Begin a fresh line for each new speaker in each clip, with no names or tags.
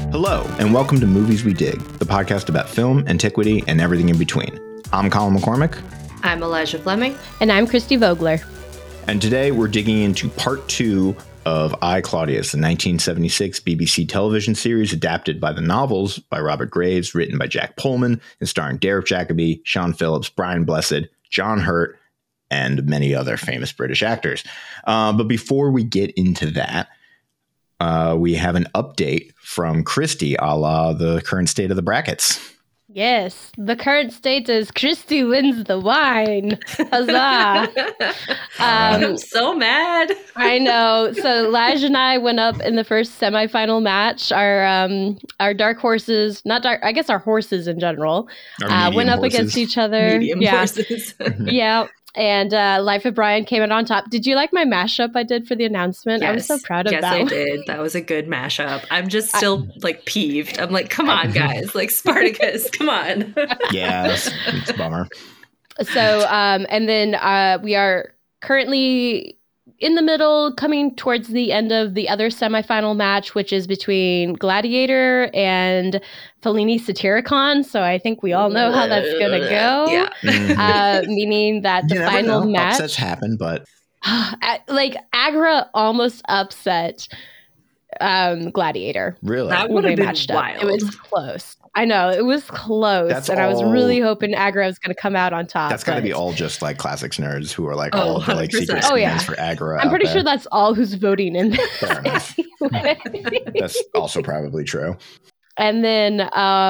Hello, and welcome to Movies We Dig, the podcast about film, antiquity, and everything in between. I'm Colin McCormick.
I'm Elijah Fleming.
And I'm Christy Vogler.
And today we're digging into part 2 of I, Claudius, the 1976 BBC television series adapted by the novels by Robert Graves, written by Jack Pullman, and starring Derek Jacobi, Sean Phillips, Brian Blessed, John Hurt, and many other famous British actors. But before we get into that, we have an update from Christy, a la the current state of the brackets.
Yes, the current state is Christy wins the wine. Huzzah!
I'm so mad.
I know. So Elijah and I went up in the first semifinal match. Our dark horses, not dark, I guess our horses in general, went up against each other.
Medium horses.
Yeah. And Life of Brian came out on top. Did you like my mashup I did for the announcement?
Yes.
I was so proud of that.
Yes, I did. That was a good mashup. I'm just still peeved. I'm like, come on, guys. Like Spartacus, come on.
Yeah, it's a bummer.
So, and then we are currently in the middle, coming towards the end of the other semifinal match, which is between Gladiator and Fellini Satyricon. So I think we all know how that's going to go.
Yeah.
Mm-hmm.
Meaning that the final match.
Upsets happen, but.
Like, Agra almost upset Gladiator.
Really?
That would have been wild.
It was close. I know, it was close. I was really hoping Agra was going to come out on top.
That's got to be all just like classics nerds who are like
Oh,
all of the like
100%.
secret skins for Agra.
I'm pretty sure that's all who's voting in this.
Fair enough. That's also probably true.
And then,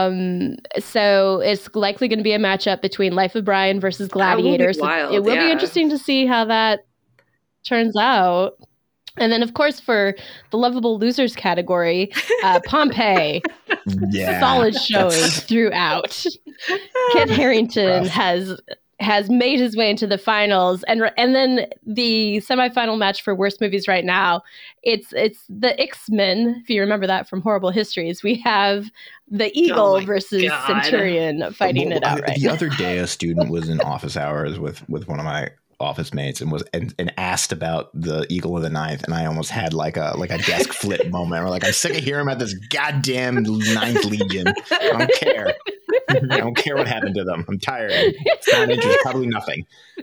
so it's likely going to be a matchup between Life of Brian versus Gladiator. So
wild,
it will be interesting to see how that turns out. And then, of course, for the lovable losers category, Pompeii, solid showing throughout. Kit Harington has made his way into the finals, and then the semifinal match for worst movies right now. It's the X-Men. If you remember that from Horrible Histories, we have the Eagle versus Centurion fighting it out. Right.
The other day, a student was in office hours with one of my office mates and asked about the Eagle of the Ninth, and I almost had like a desk flip moment. We're like, I'm sick of hearing about this goddamn Ninth Legion. I don't care. I don't care what happened to them. I'm tired. It's not interesting. Probably nothing.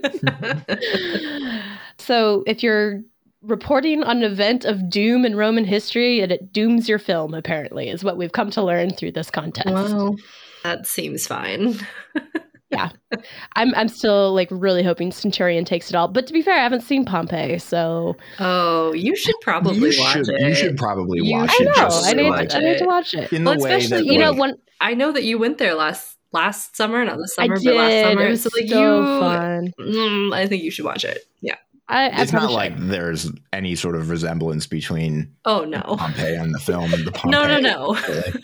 So if you're reporting on an event of doom in Roman history, it dooms your film, apparently, is what we've come to learn through this contest.
Well, that seems fine.
Yeah, I'm still like really hoping Centurion takes it all. But to be fair, I haven't seen Pompeii, so
you should probably watch it.
You should probably watch it.
I need to watch it.
In the way
especially
that,
I know that you went there last summer, not this summer,
I
but last
did.
summer.
It's
So like
so fun.
I think you should watch it. Yeah.
it's not like there's any sort of resemblance between
Pompeii
and the film and the Pompeii.
No.
Really.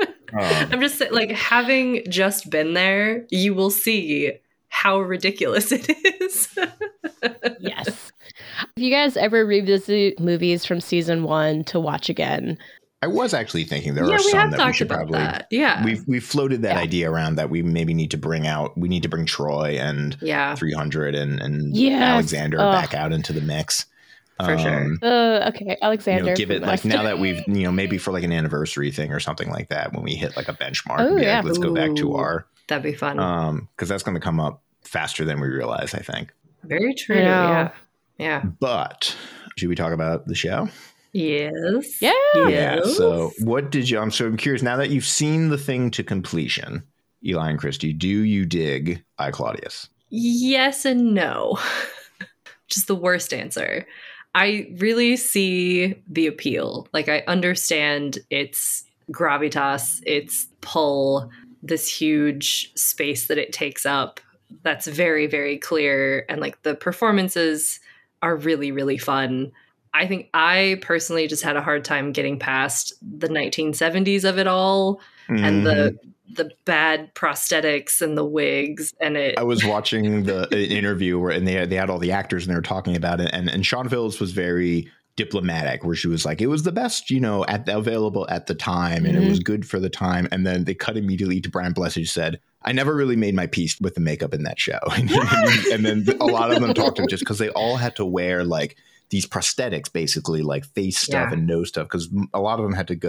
I'm just saying, like, having just been there, you will see how ridiculous it is.
Yes. If you guys ever revisit movies from season 1 to watch again,
I was actually thinking there are some that we should probably.
That. Yeah,
we've floated that idea around that we maybe need to bring out. We need to bring Troy and 300 and Alexander back out into the mix.
For sure.
Okay, Alexander.
Give it like now that we've maybe for like an anniversary thing or something like that when we hit like a benchmark. Let's go back to our.
That'd be fun.
Because that's going to come up faster than we realize. I think.
Very true. Yeah.
But should we talk about the show?
Yes.
Yeah.
Yeah. So what did you? I'm curious now that you've seen the thing to completion, Eli and Christy. Do you dig I, Claudius?
Yes and no. Which is the worst answer. I really see the appeal. Like, I understand its gravitas, its pull, this huge space that it takes up. That's very, very clear. And like the performances are really, really fun. I think I personally just had a hard time getting past the 1970s of it all and the bad prosthetics and the wigs and it.
I was watching the interview where and they had all the actors and they were talking about it and Sean Phillips was very diplomatic where she was like it was the best available at the time and it was good for the time, and then they cut immediately to Brian Blessed who said I never really made my peace with the makeup in that show. And then a lot of them talked to him just because they all had to wear like these prosthetics, basically like face stuff and nose stuff, because a lot of them had to go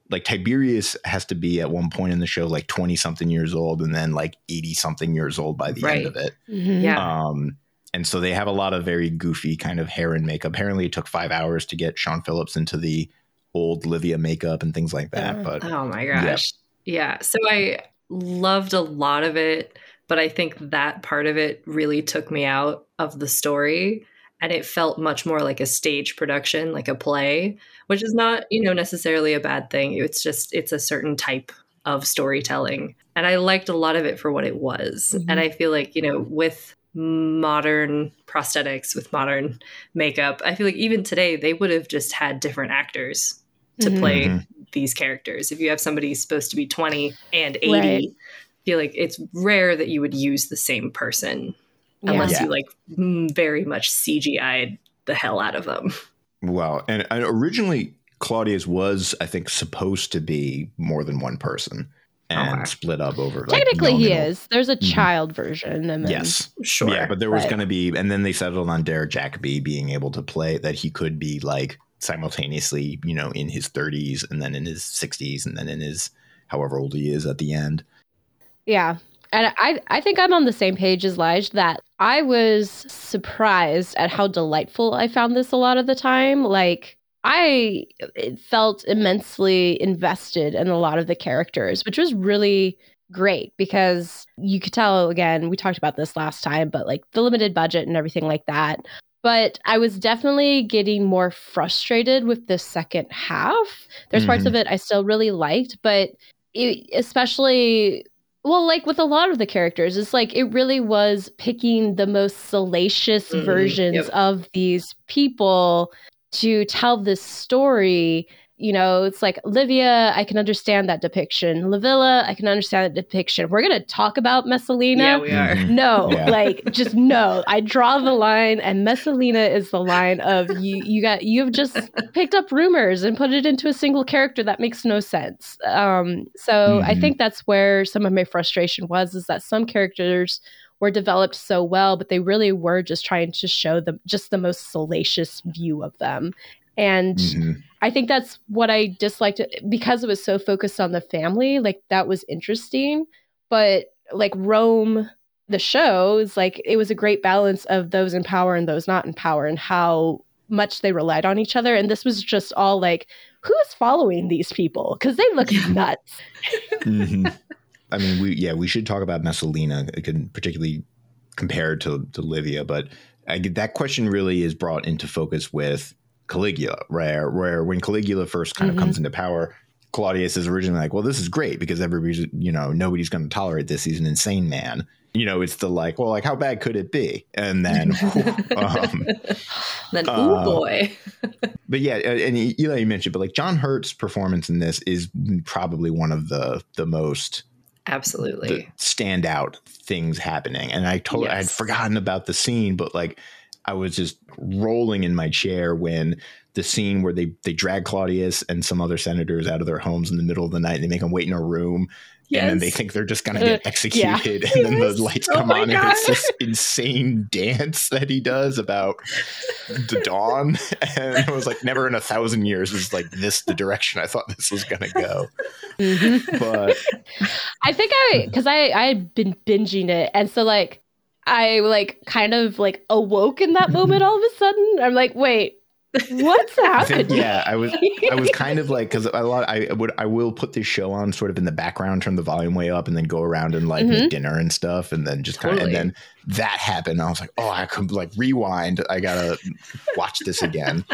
like Tiberius has to be at one point in the show like 20 something years old and then like 80 something years old by the end of it.
Yeah.
And so they have a lot of very goofy kind of hair and makeup. Apparently it took 5 hours to get Sean Phillips into the old Livia makeup and things like that. But
oh my gosh. Yeah. So I loved a lot of it, but I think that part of it really took me out of the story. And it felt much more like a stage production, like a play, which is not, necessarily a bad thing. It's a certain type of storytelling. And I liked a lot of it for what it was. And I feel like, with modern prosthetics, with modern makeup, I feel like even today they would have just had different actors to play these characters. If you have somebody supposed to be 20 and 80, I feel like it's rare that you would use the same person unless you like very much CGI'd the hell out of them.
Well, and originally Claudius was, I think, supposed to be more than one person and split up over.
Technically, he is. There's a child version. And then,
yes,
sure.
Yeah, but there was going to be, and then they settled on Derek Jacobi being able to play that he could be like simultaneously, in his 30s and then in his 60s and then in his however old he is at the end. Yeah.
And I think I'm on the same page as Lige that I was surprised at how delightful I found this a lot of the time. Like, I felt immensely invested in a lot of the characters, which was really great because you could tell, again, we talked about this last time, but like the limited budget and everything like that. But I was definitely getting more frustrated with the second half. There's parts of it I still really liked, but especially... Well, like with a lot of the characters, it's like it really was picking the most salacious versions of these people to tell this story. It's like Livia, I can understand that depiction. Livilla, I can understand that depiction. We're going to talk about Messalina.
Yeah, we are.
No, just no. I draw the line, and Messalina is the line of you've just picked up rumors and put it into a single character that makes no sense. So I think that's where some of my frustration is that some characters were developed so well, but they really were just trying to show them just the most salacious view of them. And I think that's what I disliked because it was so focused on the family. Like that was interesting, but like Rome, the show is like, it was a great balance of those in power and those not in power and how much they relied on each other. And this was just all like, who's following these people? Because they look nuts.
I mean, we should talk about Messalina, particularly compared to Livia, but that question really is brought into focus with Caligula, where when Caligula first kind of comes into power, Claudius is originally like, well, this is great because everybody's, nobody's going to tolerate this. He's an insane man. It's the like, well, like how bad could it be? And then,
oh boy.
But yeah, and Eli, you mentioned, but like John Hurt's performance in this is probably one of the most
absolutely
standout things happening. And I had forgotten about the scene, but like, I was just rolling in my chair when the scene where they drag Claudius and some other senators out of their homes in the middle of the night and they make them wait in a room. Yes. And then they think they're just going to get executed. And then the lights come on and it's this insane dance that he does about the dawn. And I was like, never in 1,000 years was like this the direction I thought this was going to go. But
I think because I had been binging it. And so like, I like kind of like awoke in that moment all of a sudden. I'm like, wait, what's happening?
I was kind of like, because I will put this show on sort of in the background, turn the volume way up, and then go around and like make dinner and stuff, and then just kind of, and then that happened. I was like, oh, I could like rewind. I gotta watch this again.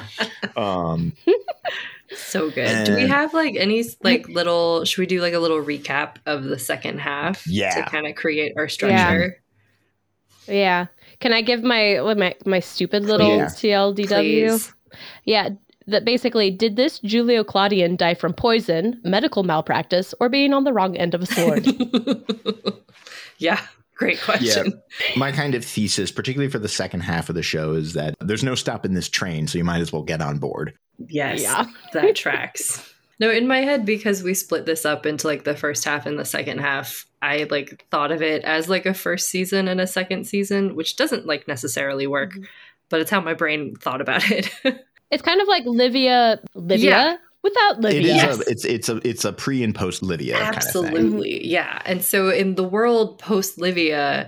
So good. Do we have like any like little? Should we do like a little recap of the second half?
Yeah,
to kind of create our structure.
Yeah. Can I give my stupid little TLDW?
Please.
Yeah. That basically, did this Julio Claudian die from poison, medical malpractice, or being on the wrong end of a sword?
Yeah. Great question.
Yeah. My kind of thesis, particularly for the second half of the show, is that there's no stopping this train, so you might as well get on board.
Yes. Yeah. That tracks. No, in my head, because we split this up into like the first half and the second half, I like thought of it as like a first season and a second season, which doesn't like necessarily work, but it's how my brain thought about it.
It's kind of like Livia, Without Livia.
It's a pre and post Livia kind of thing.
Absolutely. Yeah. And so in the world post Livia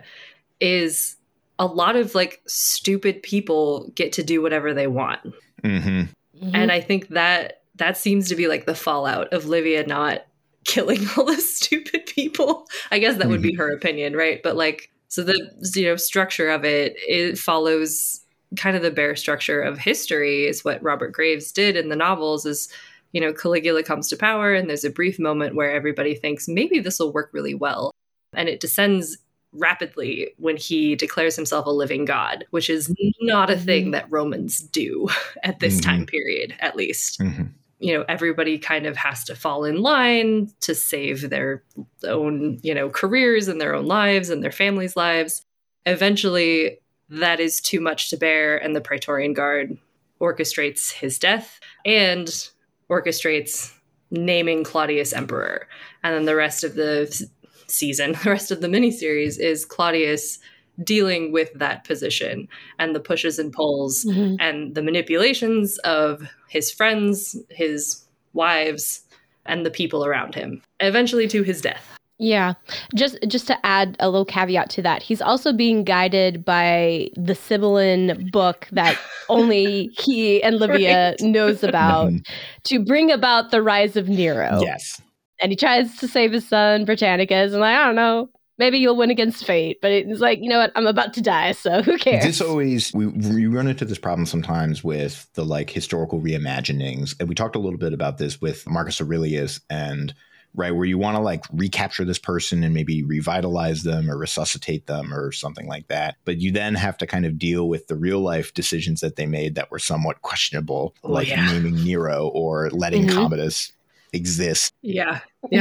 is a lot of like stupid people get to do whatever they want.
Mm-hmm.
And I think that seems to be like the fallout of Livia not killing all the stupid people. I guess that would be her opinion, right? But like, so the structure of it follows kind of the bare structure of history is what Robert Graves did in the novels is, Caligula comes to power and there's a brief moment where everybody thinks maybe this will work really well. And it descends rapidly when he declares himself a living god, which is not a thing that Romans do at this time period, at least. Everybody kind of has to fall in line to save their own, careers and their own lives and their families' lives. Eventually, that is too much to bear, and the Praetorian Guard orchestrates his death and orchestrates naming Claudius emperor. And then the rest of the season, the rest of the miniseries is Claudius dealing with that position and the pushes and pulls and the manipulations of his friends, his wives, and the people around him, eventually to his death.
Yeah. Just to add a little caveat to that, he's also being guided by the Sibylline book that only he and Livia knows about to bring about the rise of Nero.
Yes.
And he tries to save his son, Britannicus, and like, I don't know, maybe you'll win against fate. But it's like, you know what? I'm about to die, so who cares?
This always, we run into this problem sometimes with the like historical reimaginings. And we talked a little bit about this with Marcus Aurelius and right, where you want to like recapture this person and maybe revitalize them or resuscitate them or something like that. But you then have to kind of deal with the real life decisions that they made that were somewhat questionable, naming Nero or letting Commodus exist.
Yeah.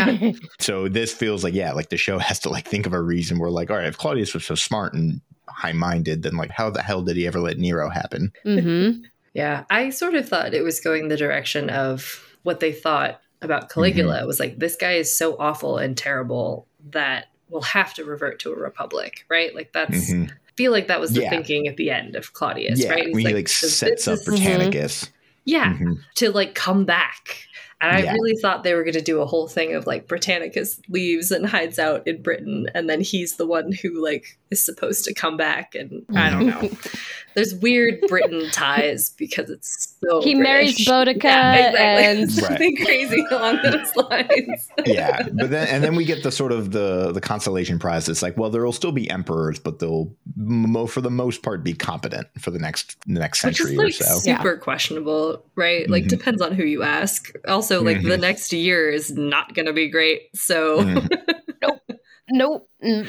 So this feels like, like the show has to like think of a reason where like, all right, if Claudius was so smart and high-minded, then like how the hell did he ever let Nero happen?
Yeah, I sort of thought it was going the direction of what they thought about Caligula. It was like, this guy is so awful and terrible that we'll have to revert to a republic, right? Like that's, I feel like that was the thinking at the end of Claudius, right? He's
when he like sets up Britannicus.
To like come back. And I really thought they were going to do a whole thing of like Britannicus leaves and hides out in Britain. And then he's the one who like is supposed to come back. And I don't know. There's weird Britain ties because it's so
he
British.
marries Boudica and
something crazy along those lines.
But then we get the sort of the consolation prize. It's like, well, there will still be emperors, but they'll for the most part be competent for the next century
Which is
or so.
Super questionable, right? Like depends on who you ask. Also, like the next year is not going to be great. So
Nope.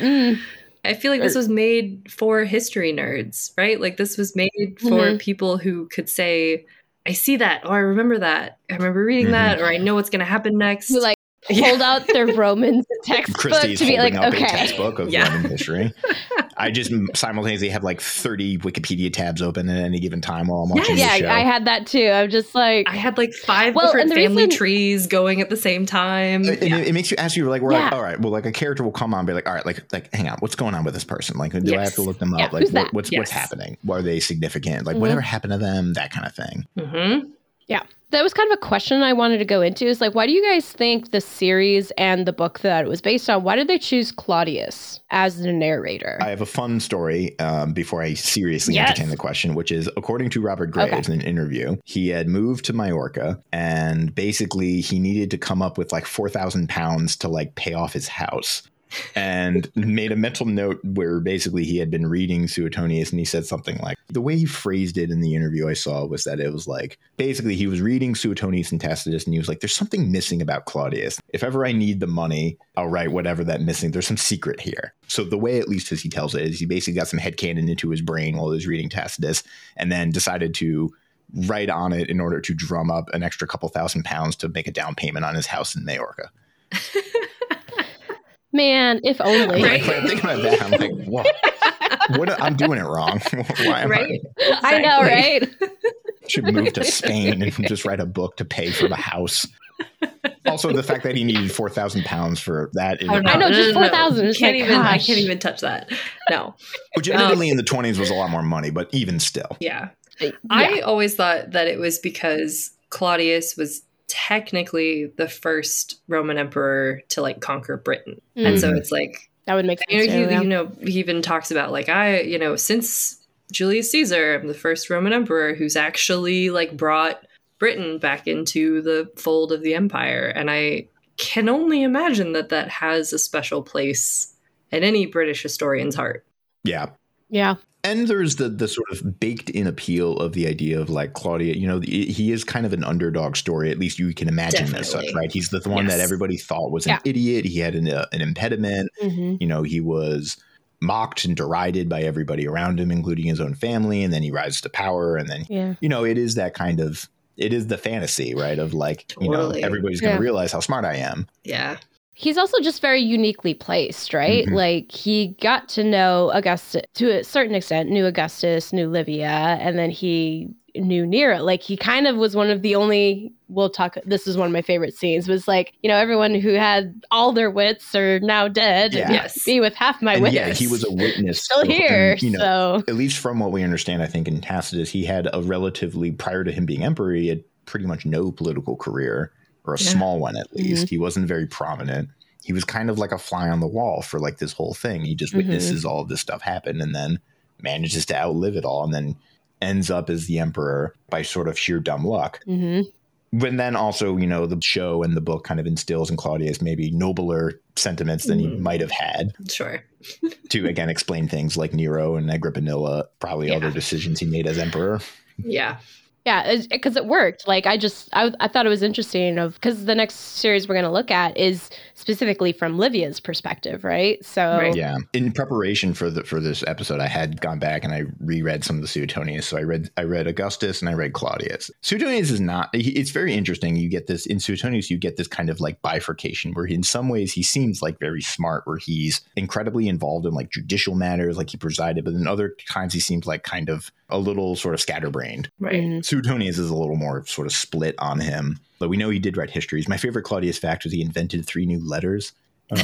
I feel like this was made for history nerds, right? Like this was made for people who could say, I see that, or I remember that. I remember reading that, or I know what's going to happen next.
Who like hold out their Roman textbook
Christy's
to be like,
holding up
okay.
a textbook of Roman history. I just simultaneously have like 30 Wikipedia tabs open at any given time while I'm watching the show.
I had that too. I'm just like,
I had like 5 different family trees going at the same time.
And it makes you ask you like, like, all right, well, like a character will come on and be like, all right, like hang on, what's going on with this person? Like, do I have to look them up? Like, what's happening? Why are they significant? Like, whatever happened to them? That kind of thing.
Yeah. That was kind of a question I wanted to go into is like, why do you guys think the series and the book that it was based on, why did they choose Claudius as the narrator?
I have a fun story before I seriously entertain the question, which is according to Robert Graves in an interview, he had moved to Majorca and basically he needed to come up with like 4,000 pounds to like pay off his house. And made a mental note where basically he had been reading Suetonius and he said something like, the way he phrased it in the interview I saw was that it was like, basically he was reading Suetonius and Tacitus and he was like, there's something missing about Claudius. If ever I need the money, I'll write whatever that missing. There's some secret here. So the way, at least as he tells it, is he basically got some headcanon into his brain while he was reading Tacitus and then decided to write on it in order to drum up an extra couple £1,000 to make a down payment on his house in Majorca.
Man, if only.
Right? I'm thinking about that. I'm like, what? I'm doing it wrong. Why am
I?
I know, right?
Should move to Spain and just write a book to pay for the house. Also, the fact that he needed 4,000 pounds for that.
I know, just 4,000.
I can't even touch that. No.
Which admittedly in the 20s was a lot more money, but even still.
Yeah. I always thought that it was because Claudius was technically the first Roman emperor to like conquer Britain. And so it's like,
that would make sense.
He even talks about like, since Julius Caesar, I'm the first Roman emperor who's actually like brought Britain back into the fold of the empire. And I can only imagine that that has a special place in any British historian's heart.
Yeah.
Yeah.
And there's the sort of baked in appeal of the idea of like Claudia, he is kind of an underdog story. At least you can imagine as such, right? He's the one that everybody thought was an idiot. He had an impediment. He was mocked and derided by everybody around him, including his own family. And then he rises to power. And then, it is that kind of, it is the fantasy, right? Of like, everybody's going to realize how smart I am.
Yeah.
He's also just very uniquely placed, right? Like he got to know Augustus to a certain extent, knew Augustus, knew Livia, and then he knew Nero. Like he kind of was one of the only, this is one of my favorite scenes, was like, everyone who had all their wits are now dead.
Yeah.
Yes. Me with half my wits.
Yeah, he was a witness.
Still here. So
at least from what we understand, I think in Tacitus, he had a relatively, prior to him being emperor, he had pretty much no political career. Or a small one, at least. He wasn't very prominent. He was kind of like a fly on the wall for like this whole thing. He just witnesses all of this stuff happen and then manages to outlive it all and then ends up as the emperor by sort of sheer dumb luck. But then also, the show and the book kind of instills in Claudius maybe nobler sentiments than he might have had.
Sure.
To, again, explain things like Nero and Agrippinilla, probably other decisions he made as emperor.
Yeah.
Yeah, because it worked. Like I thought it was interesting because the next series we're going to look at is specifically from Livia's perspective, right? So
yeah, in preparation for this episode, I had gone back and I reread some of the Suetonius. So I read Augustus and I read Claudius. Suetonius is not. It's very interesting. You get this in Suetonius. You get this kind of like bifurcation where in some ways he seems like very smart, where he's incredibly involved in like judicial matters, like he presided, but in other times he seems like kind of a little sort of scatterbrained.
Right.
Suetonius is a little more sort of split on him, but we know he did write histories. My favorite Claudius fact was he invented 3 new letters.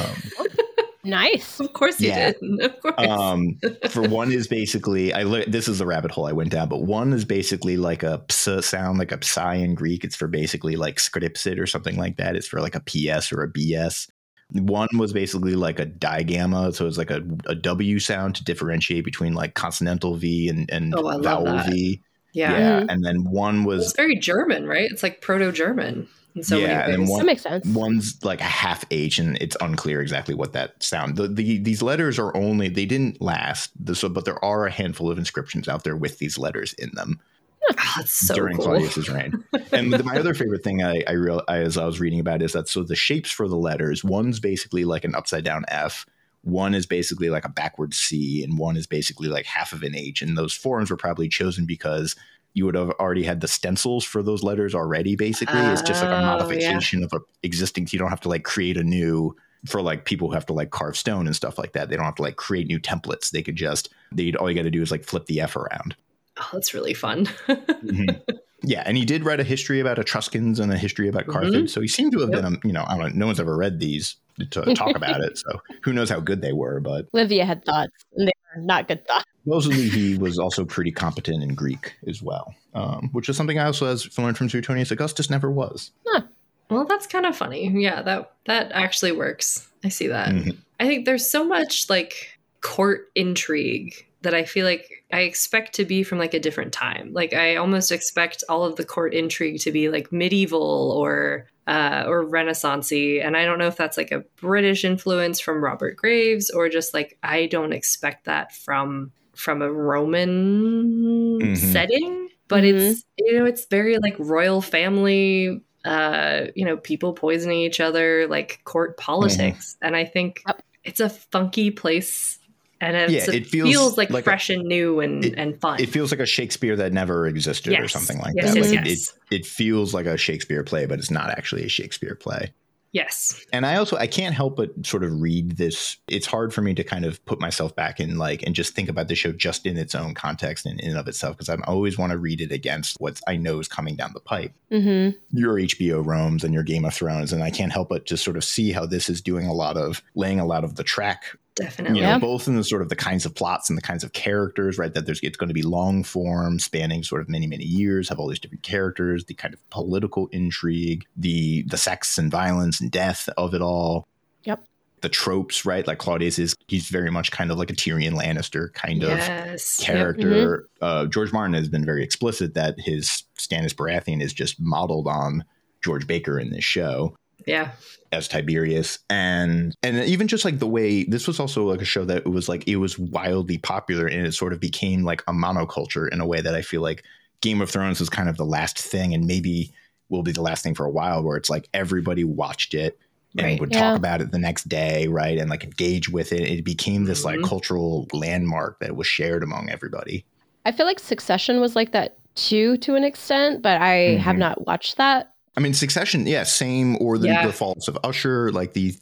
Nice.
Of course he did. Of course.
For one is basically, this is the rabbit hole I went down, but one is basically like a ps sound, like a psi in Greek. It's for basically like scripsit or something like that. It's for like a PS or a BS. One was basically like a digamma, so it's like a W sound to differentiate between like consonantal V and vowel V.
Yeah.
And then one was...
It's very German, right? It's like Proto-German in so many ways.
That makes sense.
One's like a half H, and it's unclear exactly what that sound... These letters are only... They didn't last, but there are a handful of inscriptions out there with these letters in them.
Oh, that's so
during
cool.
Claudius's reign. And my other favorite thing I realized as I was reading about is that so the shapes for the letters, one's basically like an upside down F, one is basically like a backward C, and one is basically like half of an H. And those forms were probably chosen because you would have already had the stencils for those letters already, basically. It's just like a modification of an existing. You don't have to like create a new... For like people who have to like carve stone and stuff like that. They don't have to like create new templates. They could all you got to do is like flip the F around.
Oh, that's really fun.
Yeah, and he did write a history about Etruscans and a history about Carthage. So he seemed to have been, I don't know, no one's ever read these to talk about it. So who knows how good they were, but...
Livia had thoughts, and they were not good thoughts.
Supposedly he was also pretty competent in Greek as well, which is something I also learned from Suetonius. Augustus never was.
Huh.
Well, that's kind of funny. Yeah, that actually works. I see that. I think there's so much like court intrigue that I feel like I expect to be from like a different time. Like I almost expect all of the court intrigue to be like medieval or Renaissance-y. And I don't know if that's like a British influence from Robert Graves or just like I don't expect that from a Roman setting. But it's very like royal family, people poisoning each other, like court politics. And I think it's a funky place. And it feels like fresh and new and fun.
It feels like a Shakespeare that never existed or something like that. It feels like a Shakespeare play, but it's not actually a Shakespeare play.
Yes.
And I can't help but sort of read this. It's hard for me to kind of put myself back in and just think about the show just in its own context and in and of itself, because I always want to read it against what I know is coming down the pipe. Your HBO Rome's and your Game of Thrones. And I can't help but just sort of see how this is doing laying a lot of the track
Definitely.
Both in the sort of the kinds of plots and the kinds of characters, right? That it's going to be long form, spanning sort of many, many years, have all these different characters, the kind of political intrigue, the sex and violence and death of it all.
Yep.
The tropes, right? Like Claudius he's very much kind of like a Tyrion Lannister kind of character. Yep. George Martin has been very explicit that his Stannis Baratheon is just modeled on George Baker in this show.
Yeah.
As Tiberius. And even just like the way this was also like a show that it was wildly popular, and it sort of became like a monoculture in a way that I feel like Game of Thrones was kind of the last thing, and maybe will be the last thing for a while, where it's like everybody watched it and would talk about it the next day, right? And like engage with it. It became this like cultural landmark that was shared among everybody.
I feel like Succession was like that too, to an extent, but I have not watched that.
I mean, Succession, same, or the Falls of Usher, like these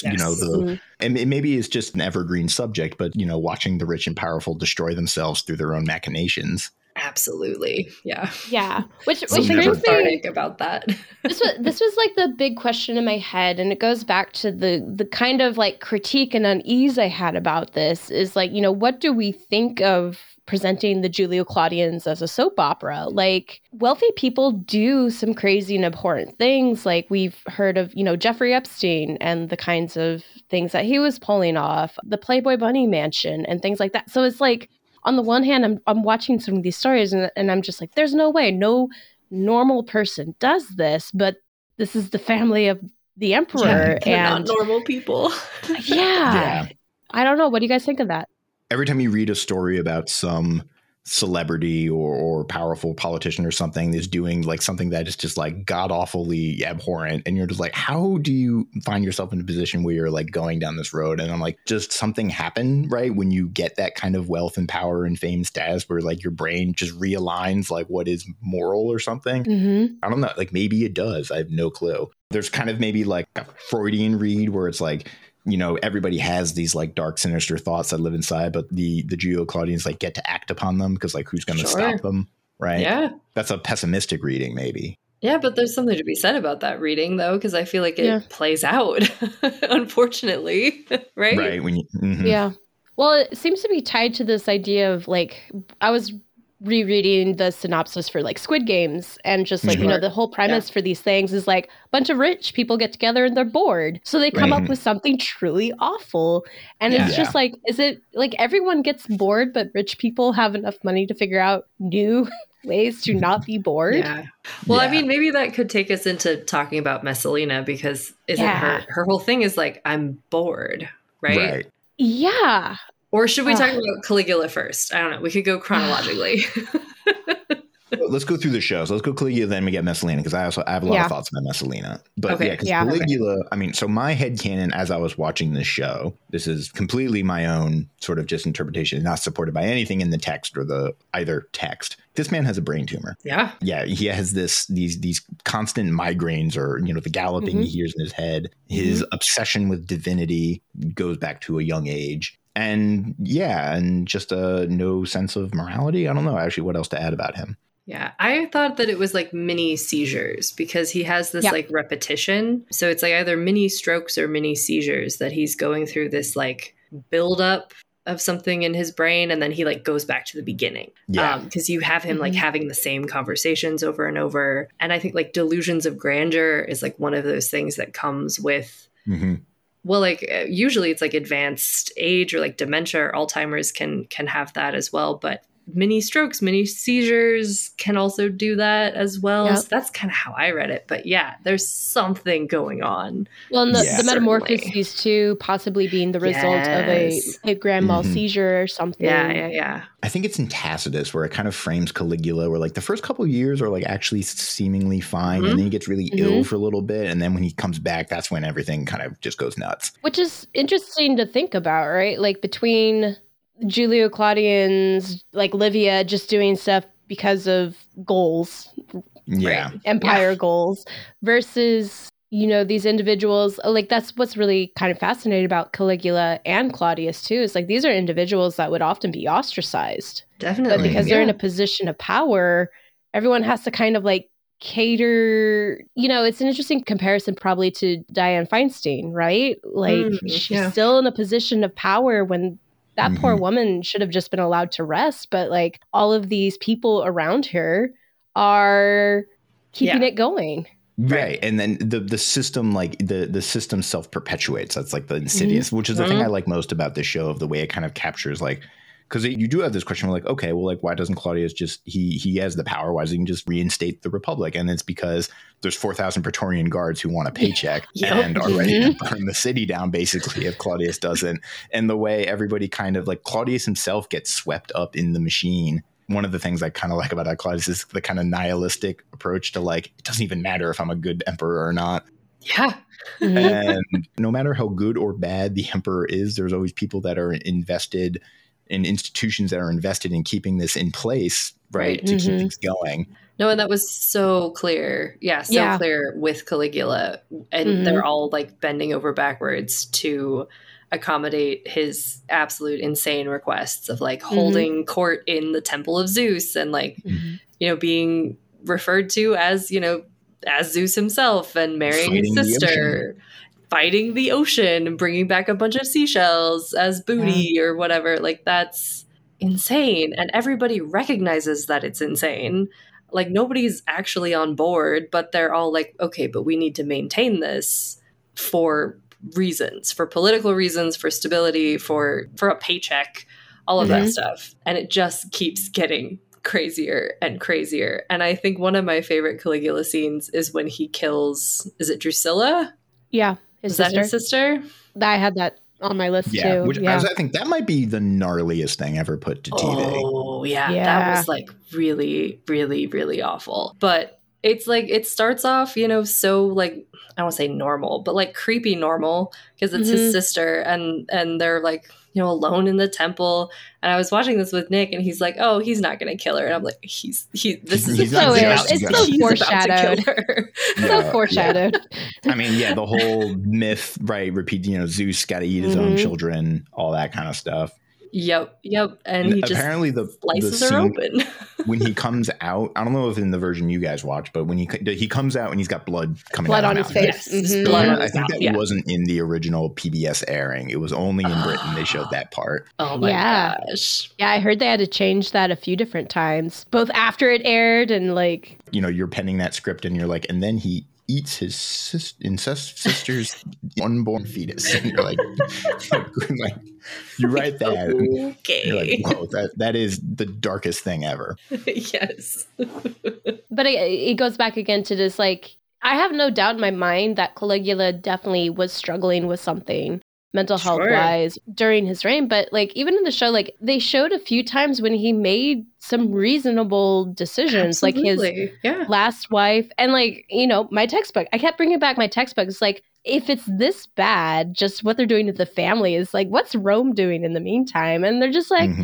and maybe it's just an evergreen subject, but watching the rich and powerful destroy themselves through their own machinations.
Absolutely. Yeah.
Yeah. Which
brings me about that.
This was like the big question in my head, and it goes back to the kind of like critique and unease I had about this is like, what do we think of presenting the Julio Claudians as a soap opera? Like, wealthy people do some crazy and abhorrent things. Like, we've heard of, Jeffrey Epstein and the kinds of things that he was pulling off, the Playboy Bunny Mansion and things like that. So it's like, on the one hand, I'm watching some of these stories and I'm just like, there's no way, no normal person does this, but this is the family of the emperor.
And not normal people.
Yeah. I don't know. What do you guys think of that?
Every time you read a story about some celebrity or powerful politician or something is doing like something that is just like god awfully abhorrent, and you're just like, how do you find yourself in a position where you're like going down this road? And I'm like, just something happened, right? When you get that kind of wealth and power and fame status where like your brain just realigns like what is moral or something. I don't know, like maybe it does. I have no clue. There's kind of maybe like a Freudian read where it's like, everybody has these like dark, sinister thoughts that live inside, but the Julio Claudians like get to act upon them because like who's going to stop them, right?
Yeah, that's
a pessimistic reading, maybe.
Yeah, but there's something to be said about that reading, though, because I feel like it plays out, unfortunately, right?
Right. When you,
Yeah. Well, it seems to be tied to this idea of like, I was rereading the synopsis for like Squid Games, and just like, the whole premise for these things is like a bunch of rich people get together and they're bored. So they come up with something truly awful. And it's just like, is it like everyone gets bored, but rich people have enough money to figure out new ways to not be bored?
Yeah. Well, I mean, maybe that could take us into talking about Messalina, because her whole thing is like, I'm bored, right?
Yeah.
Or should we talk about Caligula first? I don't know. We could go chronologically.
Let's go through the shows. Let's go Caligula, then we get Messalina, because I have a lot of thoughts about Messalina. But Caligula, I mean, so my headcanon as I was watching this show, this is completely my own sort of just interpretation, not supported by anything in the text or the either text. This man has a brain tumor.
Yeah.
Yeah. He has these constant migraines, or, the galloping he hears in his head. His obsession with divinity goes back to a young age. And just no sense of morality. I don't know actually what else to add about him.
Yeah, I thought that it was like mini seizures, because he has this like repetition. So it's like either mini strokes or mini seizures that he's going through, this like buildup of something in his brain, and then he like goes back to the beginning. Yeah, because you have him like having the same conversations over and over. And I think like delusions of grandeur is like one of those things that comes with. Well, like usually it's like advanced age or like dementia or Alzheimer's can have that as well. But mini strokes, mini seizures can also do that as well. Yep. So that's kind of how I read it. But yeah, there's something going on.
Well, and the metamorphoses too, possibly being the result of a grand mal seizure or something.
Yeah.
I think it's in Tacitus where it kind of frames Caligula, where like the first couple of years are like actually seemingly fine, and then he gets really ill for a little bit, and then when he comes back, that's when everything kind of just goes nuts.
Which is interesting to think about, right? Like between Julio Claudians, like Livia just doing stuff because of goals, empire goals, versus these individuals. Like that's what's really kind of fascinating about Caligula and Claudius too, is like these are individuals that would often be ostracized.
Definitely.
But because they're in a position of power, everyone has to kind of like cater, it's an interesting comparison probably to Dianne Feinstein, right? Like she's still in a position of power when that poor woman should have just been allowed to rest. But like all of these people around her are keeping it going.
Right. And then the system, like the system self-perpetuates. That's like the insidious, which is the thing I like most about this show, of the way it kind of captures, like, because you do have this question, like, okay, well, like, why doesn't Claudius just, he has the power, why doesn't he just reinstate the Republic? And it's because there's 4,000 Praetorian guards who want a paycheck and are ready to burn the city down, basically, if Claudius doesn't. And the way everybody kind of, like, Claudius himself gets swept up in the machine. One of the things I kind of like about Claudius is the kind of nihilistic approach to, like, it doesn't even matter if I'm a good emperor or not.
Yeah.
And no matter how good or bad the emperor is, there's always people that are invested in institutions that are invested in keeping this in place, right? To keep things going.
No, and that was so clear. Yeah, so clear with Caligula. And they're all like bending over backwards to accommodate his absolute insane requests of like holding court in the Temple of Zeus and like, being referred to as, as Zeus himself and marrying his sister. Fighting the ocean and bringing back a bunch of seashells as booty or whatever. Like, that's insane. And everybody recognizes that it's insane. Like, nobody's actually on board, but they're all like, okay, but we need to maintain this for reasons, for political reasons, for stability, for a paycheck, all of that stuff. And it just keeps getting crazier and crazier. And I think one of my favorite Caligula scenes is when he kills, is it Drusilla?
Yeah.
Is that his sister?
I had that on my list too.
I think that might be the gnarliest thing ever put to TV.
Oh, yeah. That was like really, really, really awful. But it's like, it starts off, so like, I don't want to say normal, but like creepy normal, because it's his sister and they're like, alone in the temple. And I was watching this with Nick and he's like, oh, he's not going to kill her. And I'm like, this is
so foreshadowed. So foreshadowed.
I mean, the whole myth, right? Repeat, Zeus got to eat his own children, all that kind of stuff.
Yep. And he
apparently
just slices her open.
When he comes out, I don't know if in the version you guys watch, but when he comes out and he's got blood coming out
on his face.
Yes.
I think that wasn't in the original PBS airing. It was only in Britain they showed that part.
Oh my gosh.
Yeah, I heard they had to change that a few different times, both after it aired and like...
you're penning that script and you're like, and then he eats his sister's unborn fetus. And you're like, you write that.
Okay.
You're like, whoa, that is the darkest thing ever.
Yes.
But it goes back again to this, like, I have no doubt in my mind that Caligula definitely was struggling with something mental health wise during his reign. But like, even in the show, like they showed a few times when he made some reasonable decisions,
Absolutely.
like his last wife and like, my textbook, I kept bringing back my textbook. It's like, if it's this bad, just what they're doing to the family is like, what's Rome doing in the meantime? And they're just like,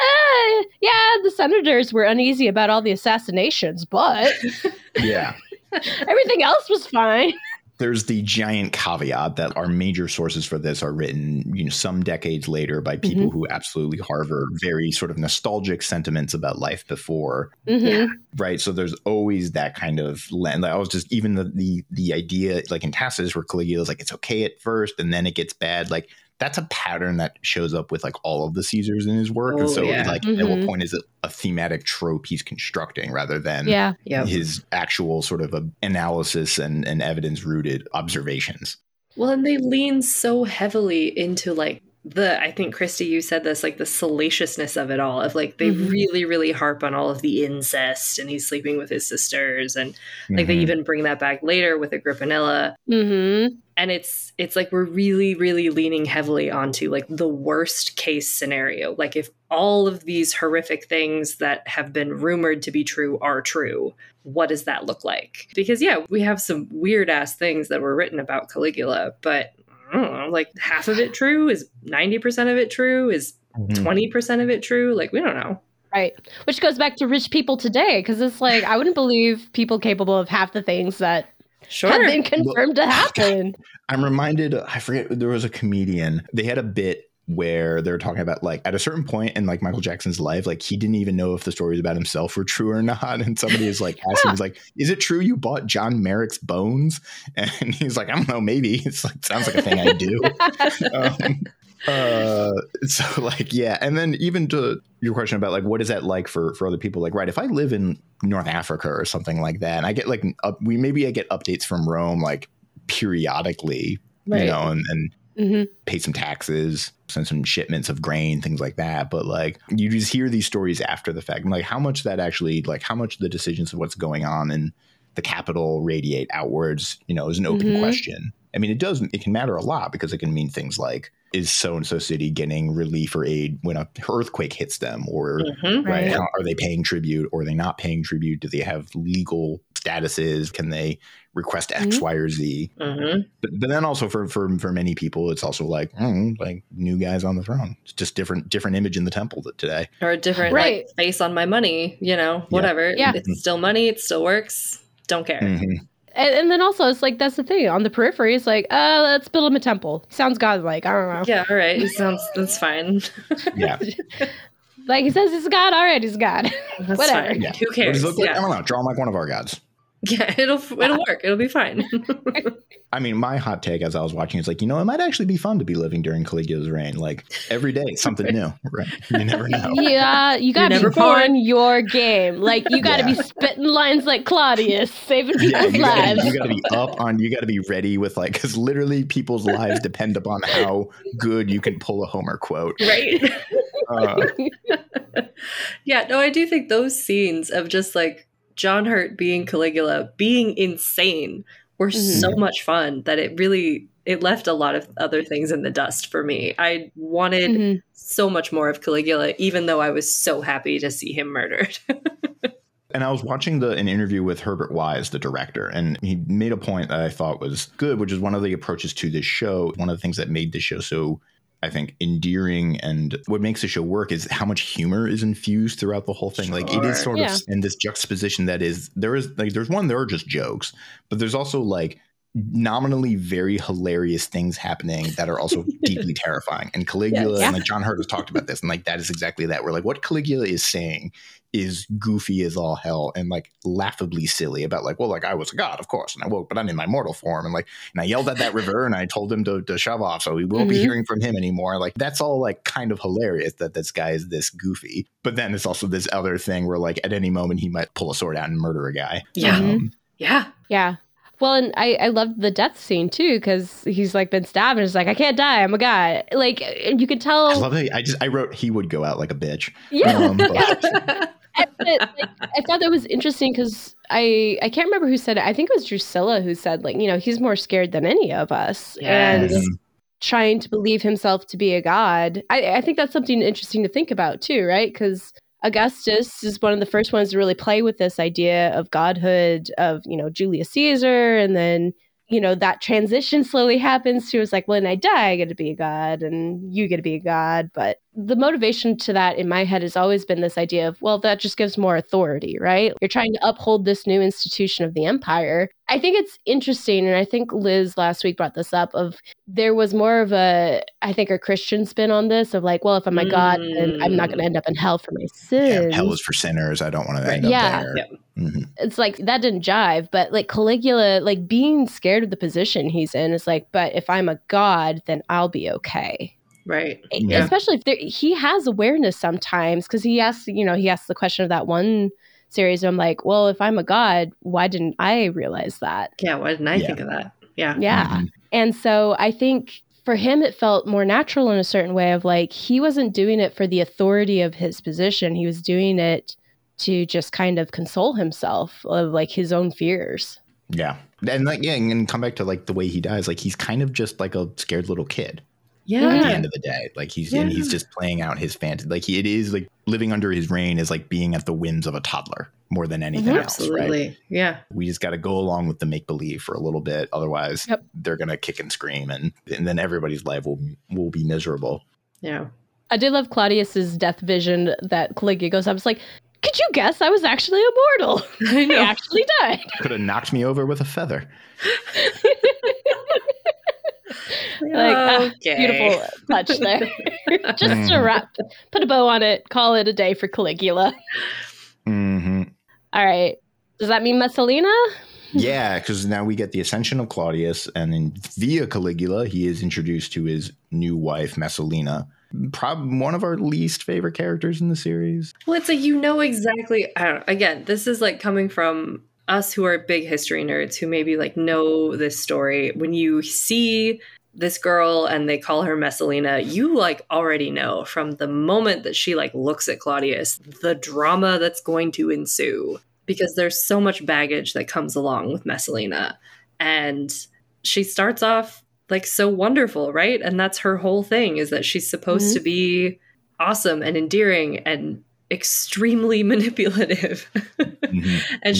the senators were uneasy about all the assassinations, but everything else was fine.
There's the giant caveat that our major sources for this are written, some decades later by people who absolutely harbor very sort of nostalgic sentiments about life before. Right. So there's always that kind of lens. I was just even the idea, like in Tacitus, where Caligula's like, it's okay at first and then it gets bad. Like that's a pattern that shows up with like all of the Caesars in his work. And so like at what point is it a thematic trope he's constructing rather than his actual sort of analysis and evidence rooted observations?
Well, and they lean so heavily into like I think Christy, you said this, like the salaciousness of it all, of like they really, really harp on all of the incest and he's sleeping with his sisters. And like they even bring that back later with Agrippinilla. And it's like we're really, really leaning heavily onto like the worst case scenario. Like if all of these horrific things that have been rumored to be true are true, what does that look like? Because we have some weird ass things that were written about Caligula, but I don't know, like half of it true? Is 90% of it true? Is 20% of it true? Like, we don't know.
Right. Which goes back to rich people today, because it's like, I wouldn't believe people capable of half the things that have been confirmed to happen.
I'm reminded, I forget, there was a comedian. They had a bit where they're talking about like at a certain point in like Michael Jackson's life, like he didn't even know if the stories about himself were true or not. And somebody is like asking, he's like, is it true you bought John Merrick's bones? And he's like, I don't know, maybe. It's like, sounds like a thing I do. So like, yeah. And then even to your question about like, what is that like for other people? Like, right, if I live in North Africa or something like that, and I get like, I get updates from Rome, like periodically, you know, and pay some taxes, send some shipments of grain, things like that. But like, you just hear these stories after the fact, and like how much that actually, like how much the decisions of what's going on in the capital radiate outwards, you know, is an open question. I mean, it can matter a lot because it can mean things like, is so-and-so city getting relief or aid when an earthquake hits them? Or right, are they paying tribute or are they not paying tribute? Do they have legal statuses? Can they request X, Y, or Z? But then also for many people, it's also like new guys on the throne. It's just different image in the temple today.
Or a different like, face on my money, you know, whatever. Yeah. It's still money. It still works. Don't care.
And then also, it's like, that's the thing. On the periphery, it's like, let's build him a temple. Sounds godlike. I don't know.
Yeah, all right. That's fine.
Yeah.
Like, he says he's God. All right, he's God.
That's
whatever.
Fine. Yeah. Who cares?
Like, I don't know. Draw him like one of our gods.
Yeah, it'll work. It'll be fine.
I mean, my hot take as I was watching is like, you know, it might actually be fun to be living during Caligula's reign. Like every day, something new, right? You never know.
Yeah, you got to be on your game. Like you got to be spitting lines like Claudius, saving people's lives.
You got to be ready with like, because literally people's lives depend upon how good you can pull a Homer quote.
Right. Yeah, no, I do think those scenes of just like John Hurt being Caligula, being insane, were so much fun that it left a lot of other things in the dust for me. I wanted so much more of Caligula, even though I was so happy to see him murdered.
And I was watching an interview with Herbert Wise, the director, and he made a point that I thought was good, which is one of the approaches to this show. One of the things that made this show so, I think, endearing, and what makes the show work is how much humor is infused throughout the whole thing. Sure. Like it is sort of in this juxtaposition that is, there are just jokes, but there's also like nominally very hilarious things happening that are also deeply terrifying. And Caligula and like John Hurt has talked about this, and like that is exactly that. Where like what Caligula is saying is goofy as all hell and like laughably silly about like, well, like I was a god, of course, and I woke, but I'm in my mortal form, and like, and I yelled at that river and I told him to shove off, so we won't be hearing from him anymore. Like that's all like kind of hilarious that this guy is this goofy, but then it's also this other thing where like at any moment he might pull a sword out and murder a guy.
Yeah. Well, and I loved the death scene too, because he's like been stabbed and it's like, I can't die, I'm a god. Like you could tell.
I love it. I wrote he would go out like a bitch.
Yeah. I thought that was interesting because I can't remember who said it. I think it was Drusilla who said, like, you know, he's more scared than any of us. Yes. And trying to believe himself to be a god. I think that's something interesting to think about too, right? Because Augustus is one of the first ones to really play with this idea of godhood of, you know, Julius Caesar. And then, you know, that transition slowly happens to, it's like, well, when I die, I get to be a god and you get to be a god. But the motivation to that in my head has always been this idea of, well, that just gives more authority, right? You're trying to uphold this new institution of the empire. I think it's interesting, and I think Liz last week brought this up, of there was more of a Christian spin on this of like, well, if I'm a god, then I'm not going to end up in hell for my sins.
Yeah, hell is for sinners. I don't want to end up there.
Yeah. It's like, that didn't jive, but like Caligula, like being scared of the position he's in is like, but if I'm a god, then I'll be okay.
Right.
Yeah. Especially if he has awareness sometimes, because he asks the question of that one series. And I'm like, well, if I'm a god, why didn't I realize that?
Yeah. Why didn't I think of that? Yeah.
Yeah. And so I think for him, it felt more natural in a certain way of like, he wasn't doing it for the authority of his position. He was doing it to just kind of console himself of like his own fears.
Yeah. And like, and come back to like the way he dies, like he's kind of just like a scared little kid.
Yeah.
At the end of the day, like he's just playing out his fantasy. Like it is like living under his reign is like being at the whims of a toddler more than anything else.
Absolutely.
Right?
Yeah.
We just got to go along with the make believe for a little bit. Otherwise, they're going to kick and scream, and then everybody's life will be miserable.
Yeah.
I did love Claudius's death vision that Caligula goes up. It's like, could you guess I was actually immortal? I know. I actually died.
Could have knocked me over with a feather.
Beautiful touch there. Just to put a bow on it, call it a day for Caligula.
Mm-hmm.
All right. Does that mean Messalina?
Yeah, because now we get the ascension of Claudius, and then via Caligula, he is introduced to his new wife, Messalina. Probably one of our least favorite characters in the series.
Well, it's like, exactly. I don't know. Again, this is like coming from us who are big history nerds who maybe like know this story. When you see this girl and they call her Messalina, you like already know from the moment that she like looks at Claudius, the drama that's going to ensue. Because there's so much baggage that comes along with Messalina. And she starts off like so wonderful, right? And that's her whole thing, is that she's supposed to be awesome and endearing and extremely manipulative. And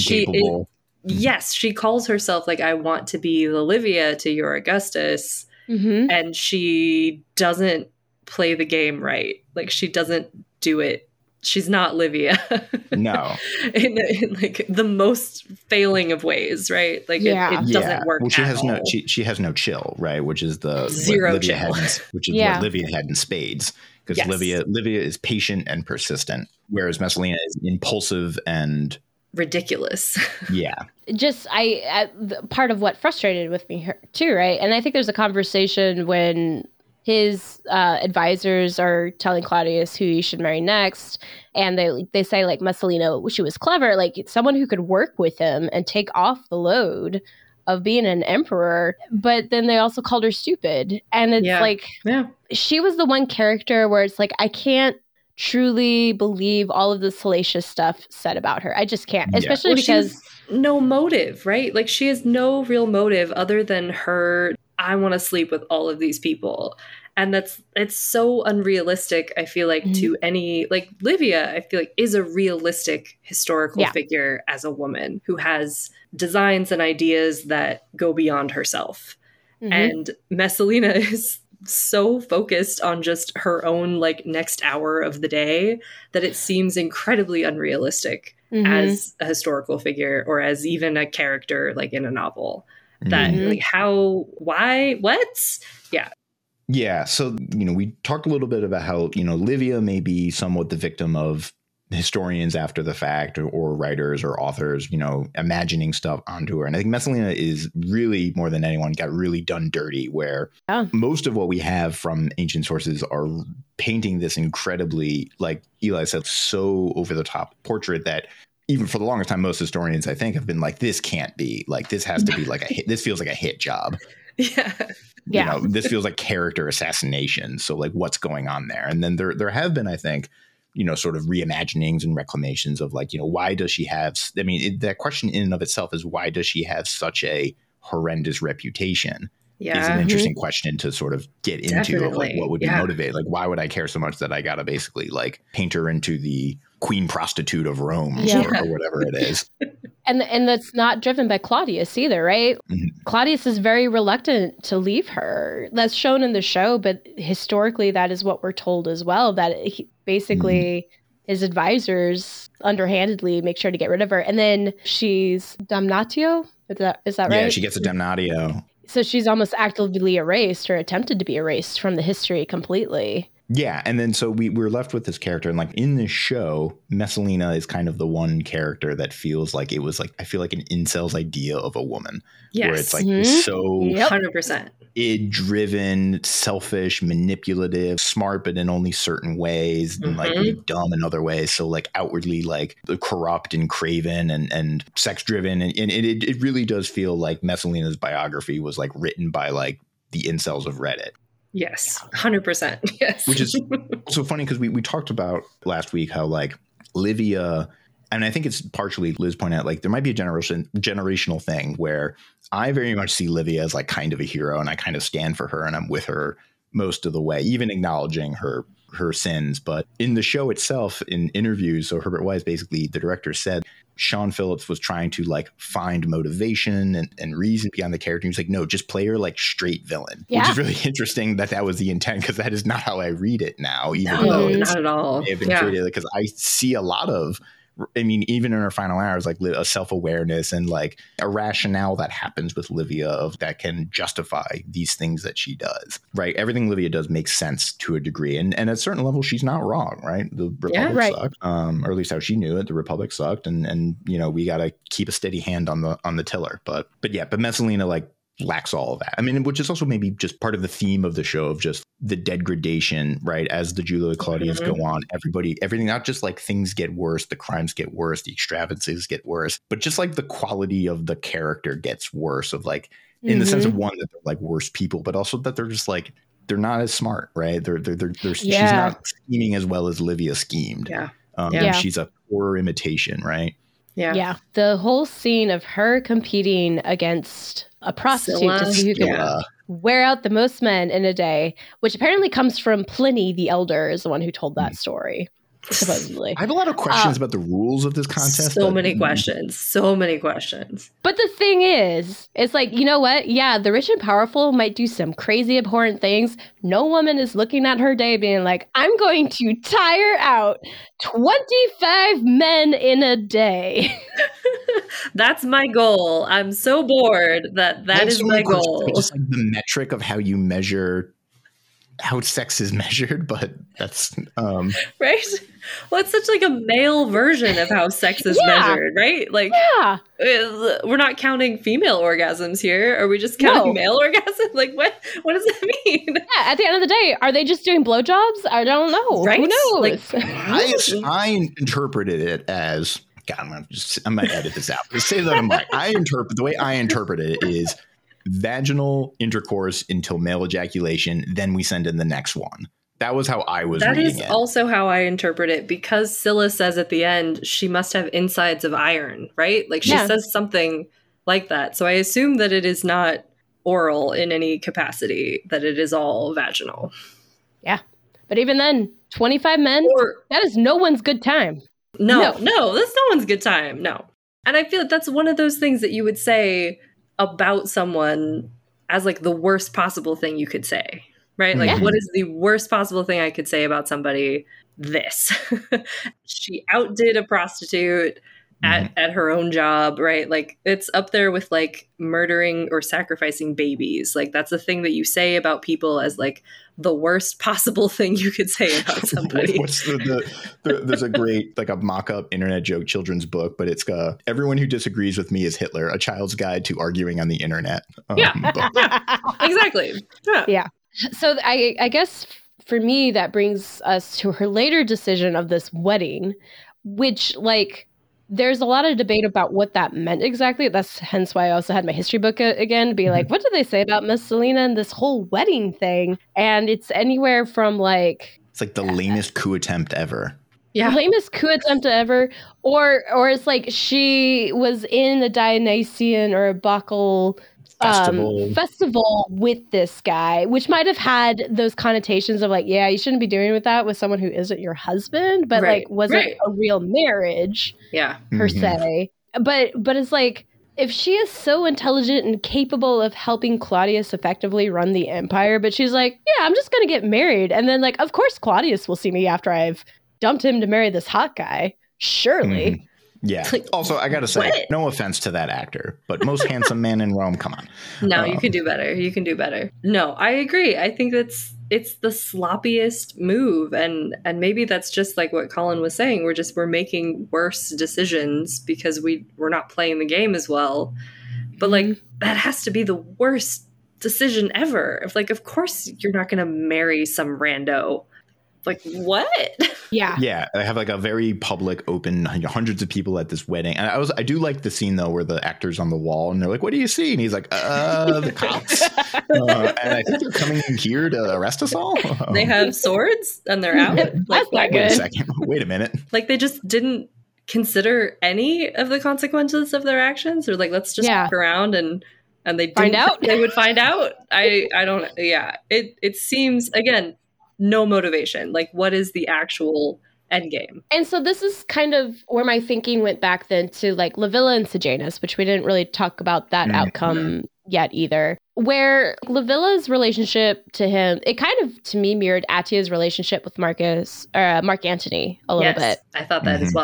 she calls herself like, I want to be Livia to your Augustus. And she doesn't play the game right. Like, she doesn't do it. She's not Livia.
No.
in like the most failing of ways, right? Like it doesn't work.
Well, she has no chill, right? Which is the
zero
Livia
chill.
What Livia had in spades. Because Livia is patient and persistent, whereas Messalina is impulsive and
ridiculous.
Yeah.
Just part of what frustrated with me too, right? And I think there's a conversation when his advisors are telling Claudius who he should marry next, and they say like Messalina, she was clever, like someone who could work with him and take off the load of being an emperor, but then they also called her stupid. And it's she was the one character where it's like, I can't truly believe all of the salacious stuff said about her. I just can't, especially because
no motive, right? Like, she has no real motive other than her, I want to sleep with all of these people. And it's so unrealistic, I feel like, to any, like, Livia, I feel like, is a realistic historical figure as a woman who has designs and ideas that go beyond herself. And Messalina is so focused on just her own, like, next hour of the day that it seems incredibly unrealistic as a historical figure, or as even a character, like, in a novel. That, like, how, why, what? Yeah.
Yeah. So, we talked a little bit about how, Livia may be somewhat the victim of historians after the fact, or writers or authors, imagining stuff onto her. And I think Messalina is really, more than anyone, got really done dirty, where most of what we have from ancient sources are painting this incredibly, like Eli said, so over the top portrait that even for the longest time, most historians, I think, have been like, this can't be, like, this has to be like a hit. This feels like a hit job.
Yeah.
This feels like character assassination. So, like, what's going on there? And then there have been, I think, sort of reimaginings and reclamations of, like, why does she have, that question in and of itself is, why does she have such a horrendous reputation?
Yeah.
Is an interesting question to sort of get into, of, like, what would be motivated? Like, why would I care so much that I got to basically, like, paint her into the queen prostitute of Rome or whatever it is?
And that's not driven by Claudius either, right? Claudius is very reluctant to leave her. That's shown in the show, but historically that is what we're told as well, that basically his advisors underhandedly make sure to get rid of her. And then she's damnatio? Is that right?
Yeah, she gets a damnatio.
So she's almost actively erased, or attempted to be erased from the history completely.
Yeah, and then so we're left with this character, and, like, in this show, Messalina is kind of the one character that feels like it was, like, I feel like an incel's idea of a woman.
Yes.
Where it's like so
100%.
Id-driven, selfish, manipulative, smart, but in only certain ways, and like really dumb in other ways. So, like, outwardly, like, corrupt and craven and sex-driven, and it really does feel like Messalina's biography was, like, written by, like, the incels of Reddit.
Yes, 100%. Yes.
Which is so funny, because we talked about last week how, like, Livia, and I think it's partially Liz pointed out, like, there might be a generational thing where I very much see Livia as, like, kind of a hero, and I kind of stand for her, and I'm with her most of the way, even acknowledging her sins. But in the show itself, in interviews, so Herbert Wise, basically the director, said Sean Phillips was trying to, like, find motivation and reason beyond the character. He was like, no, just play her like straight villain, which is really interesting that was the intent, because that is not how I read it now, even though it's,
not at all.
may have been treated, because I see a lot of I mean, even in her final hours, like a self-awareness and like a rationale that happens with Livia of that can justify these things that she does, right? Everything Livia does makes sense to a degree. And at a certain level, she's not wrong, right? The Republic sucked, or at least how she knew it. The Republic sucked. And you know, we got to keep a steady hand on the tiller. But Messalina like lacks all of that. I mean, which is also maybe just part of the theme of the show of just the degradation, right? As the Julia Claudias go on, everything, not just like things get worse, the crimes get worse, the extravagances get worse, but just like the quality of the character gets worse of like, in the sense of one, that they're like worse people, but also that they're just like, they're not as smart, right? She's not scheming as well as Livia schemed. She's a poor imitation, right?
Yeah. The whole scene of her competing against a prostitute to see who can wear out the most men in a day, which apparently comes from Pliny the Elder, is the one who told that story, supposedly.
I have a lot of questions about the rules of this contest.
So many questions.
But the thing is, it's like, you know what? Yeah, the rich and powerful might do some crazy abhorrent things. No woman is looking at her day being like, I'm going to tire out 25 men in a day.
That's my goal. I'm so bored that is my goal.
Just like the metric of how you measure how sex is measured, but that's
right. Well, it's such like a male version of how sex is measured, right? Like, we're not counting female orgasms here. Are we just counting male orgasms? Like, what does that mean?
Yeah, at the end of the day, are they just doing blowjobs? I don't know.
Right?
Who knows?
Like, I interpreted it as, God, I might edit this out. Just say that I'm like, the way I interpret it is vaginal intercourse until male ejaculation, then we send in the next one. That was how I was reading it. That is
also how I interpret it, because Scylla says at the end, she must have insides of iron, right? Like she says something like that. So I assume that it is not oral in any capacity, that it is all vaginal.
Yeah. But even then, 25 men, that is no one's good time.
No, that's no one's good time. No. And I feel like that's one of those things that you would say about someone as like the worst possible thing you could say, right? Like, what is the worst possible thing I could say about somebody? This. She outdid a prostitute at her own job, right? Like, it's up there with like murdering or sacrificing babies. Like, that's the thing that you say about people as like the worst possible thing you could say about somebody.
There's a great, like a mock-up internet joke children's book, but it's Everyone Who Disagrees with Me is Hitler, A Child's Guide to Arguing on the Internet.
Exactly.
Yeah. So I guess for me, that brings us to her later decision of this wedding, which like, there's a lot of debate about what that meant exactly. That's hence why I also had my history book again, be like, what do they say about Messalina and this whole wedding thing? And it's anywhere from like...
It's like the lamest coup attempt ever.
Yeah. Lamest coup attempt ever. Or it's like she was in a Dionysian or a Bacchal festival with this guy, which might have had those connotations of like, yeah, you shouldn't be doing with that with someone who isn't your husband, but like, was it a real marriage? Per se. But it's like, if she is so intelligent and capable of helping Claudius effectively run the empire, but she's like, yeah, I'm just gonna get married, and then like, of course Claudius will see me after I've dumped him to marry this hot guy, surely.
Yeah. Also, I got to say, no offense to that actor, but most handsome man in Rome, come on.
No, you can do better. No, I agree. I think it's the sloppiest move. And maybe that's just like what Colin was saying. We're making worse decisions because we're not playing the game as well. But like, that has to be the worst decision ever. Of course you're not going to marry some rando. Like, what?
Yeah.
I have like a very public, open, hundreds of people at this wedding. And I do like the scene though, where the actor's on the wall and they're like, what do you see? And he's like, the cops. And I think they're coming in here to arrest us all.
They have swords and they're out.
That's not good.
Wait a second. Wait a minute.
Like, they just didn't consider any of the consequences of their actions. Or like, let's just walk around and they
find out.
They would find out. I don't. Yeah. It seems, again, no motivation. Like, what is the actual end game?
And so this is kind of where my thinking went back then to like Livilla and Sejanus, which we didn't really talk about that outcome yet either. Where Livilla's relationship to him, it kind of to me mirrored Attia's relationship with Mark Antony a little bit.
I thought that as well.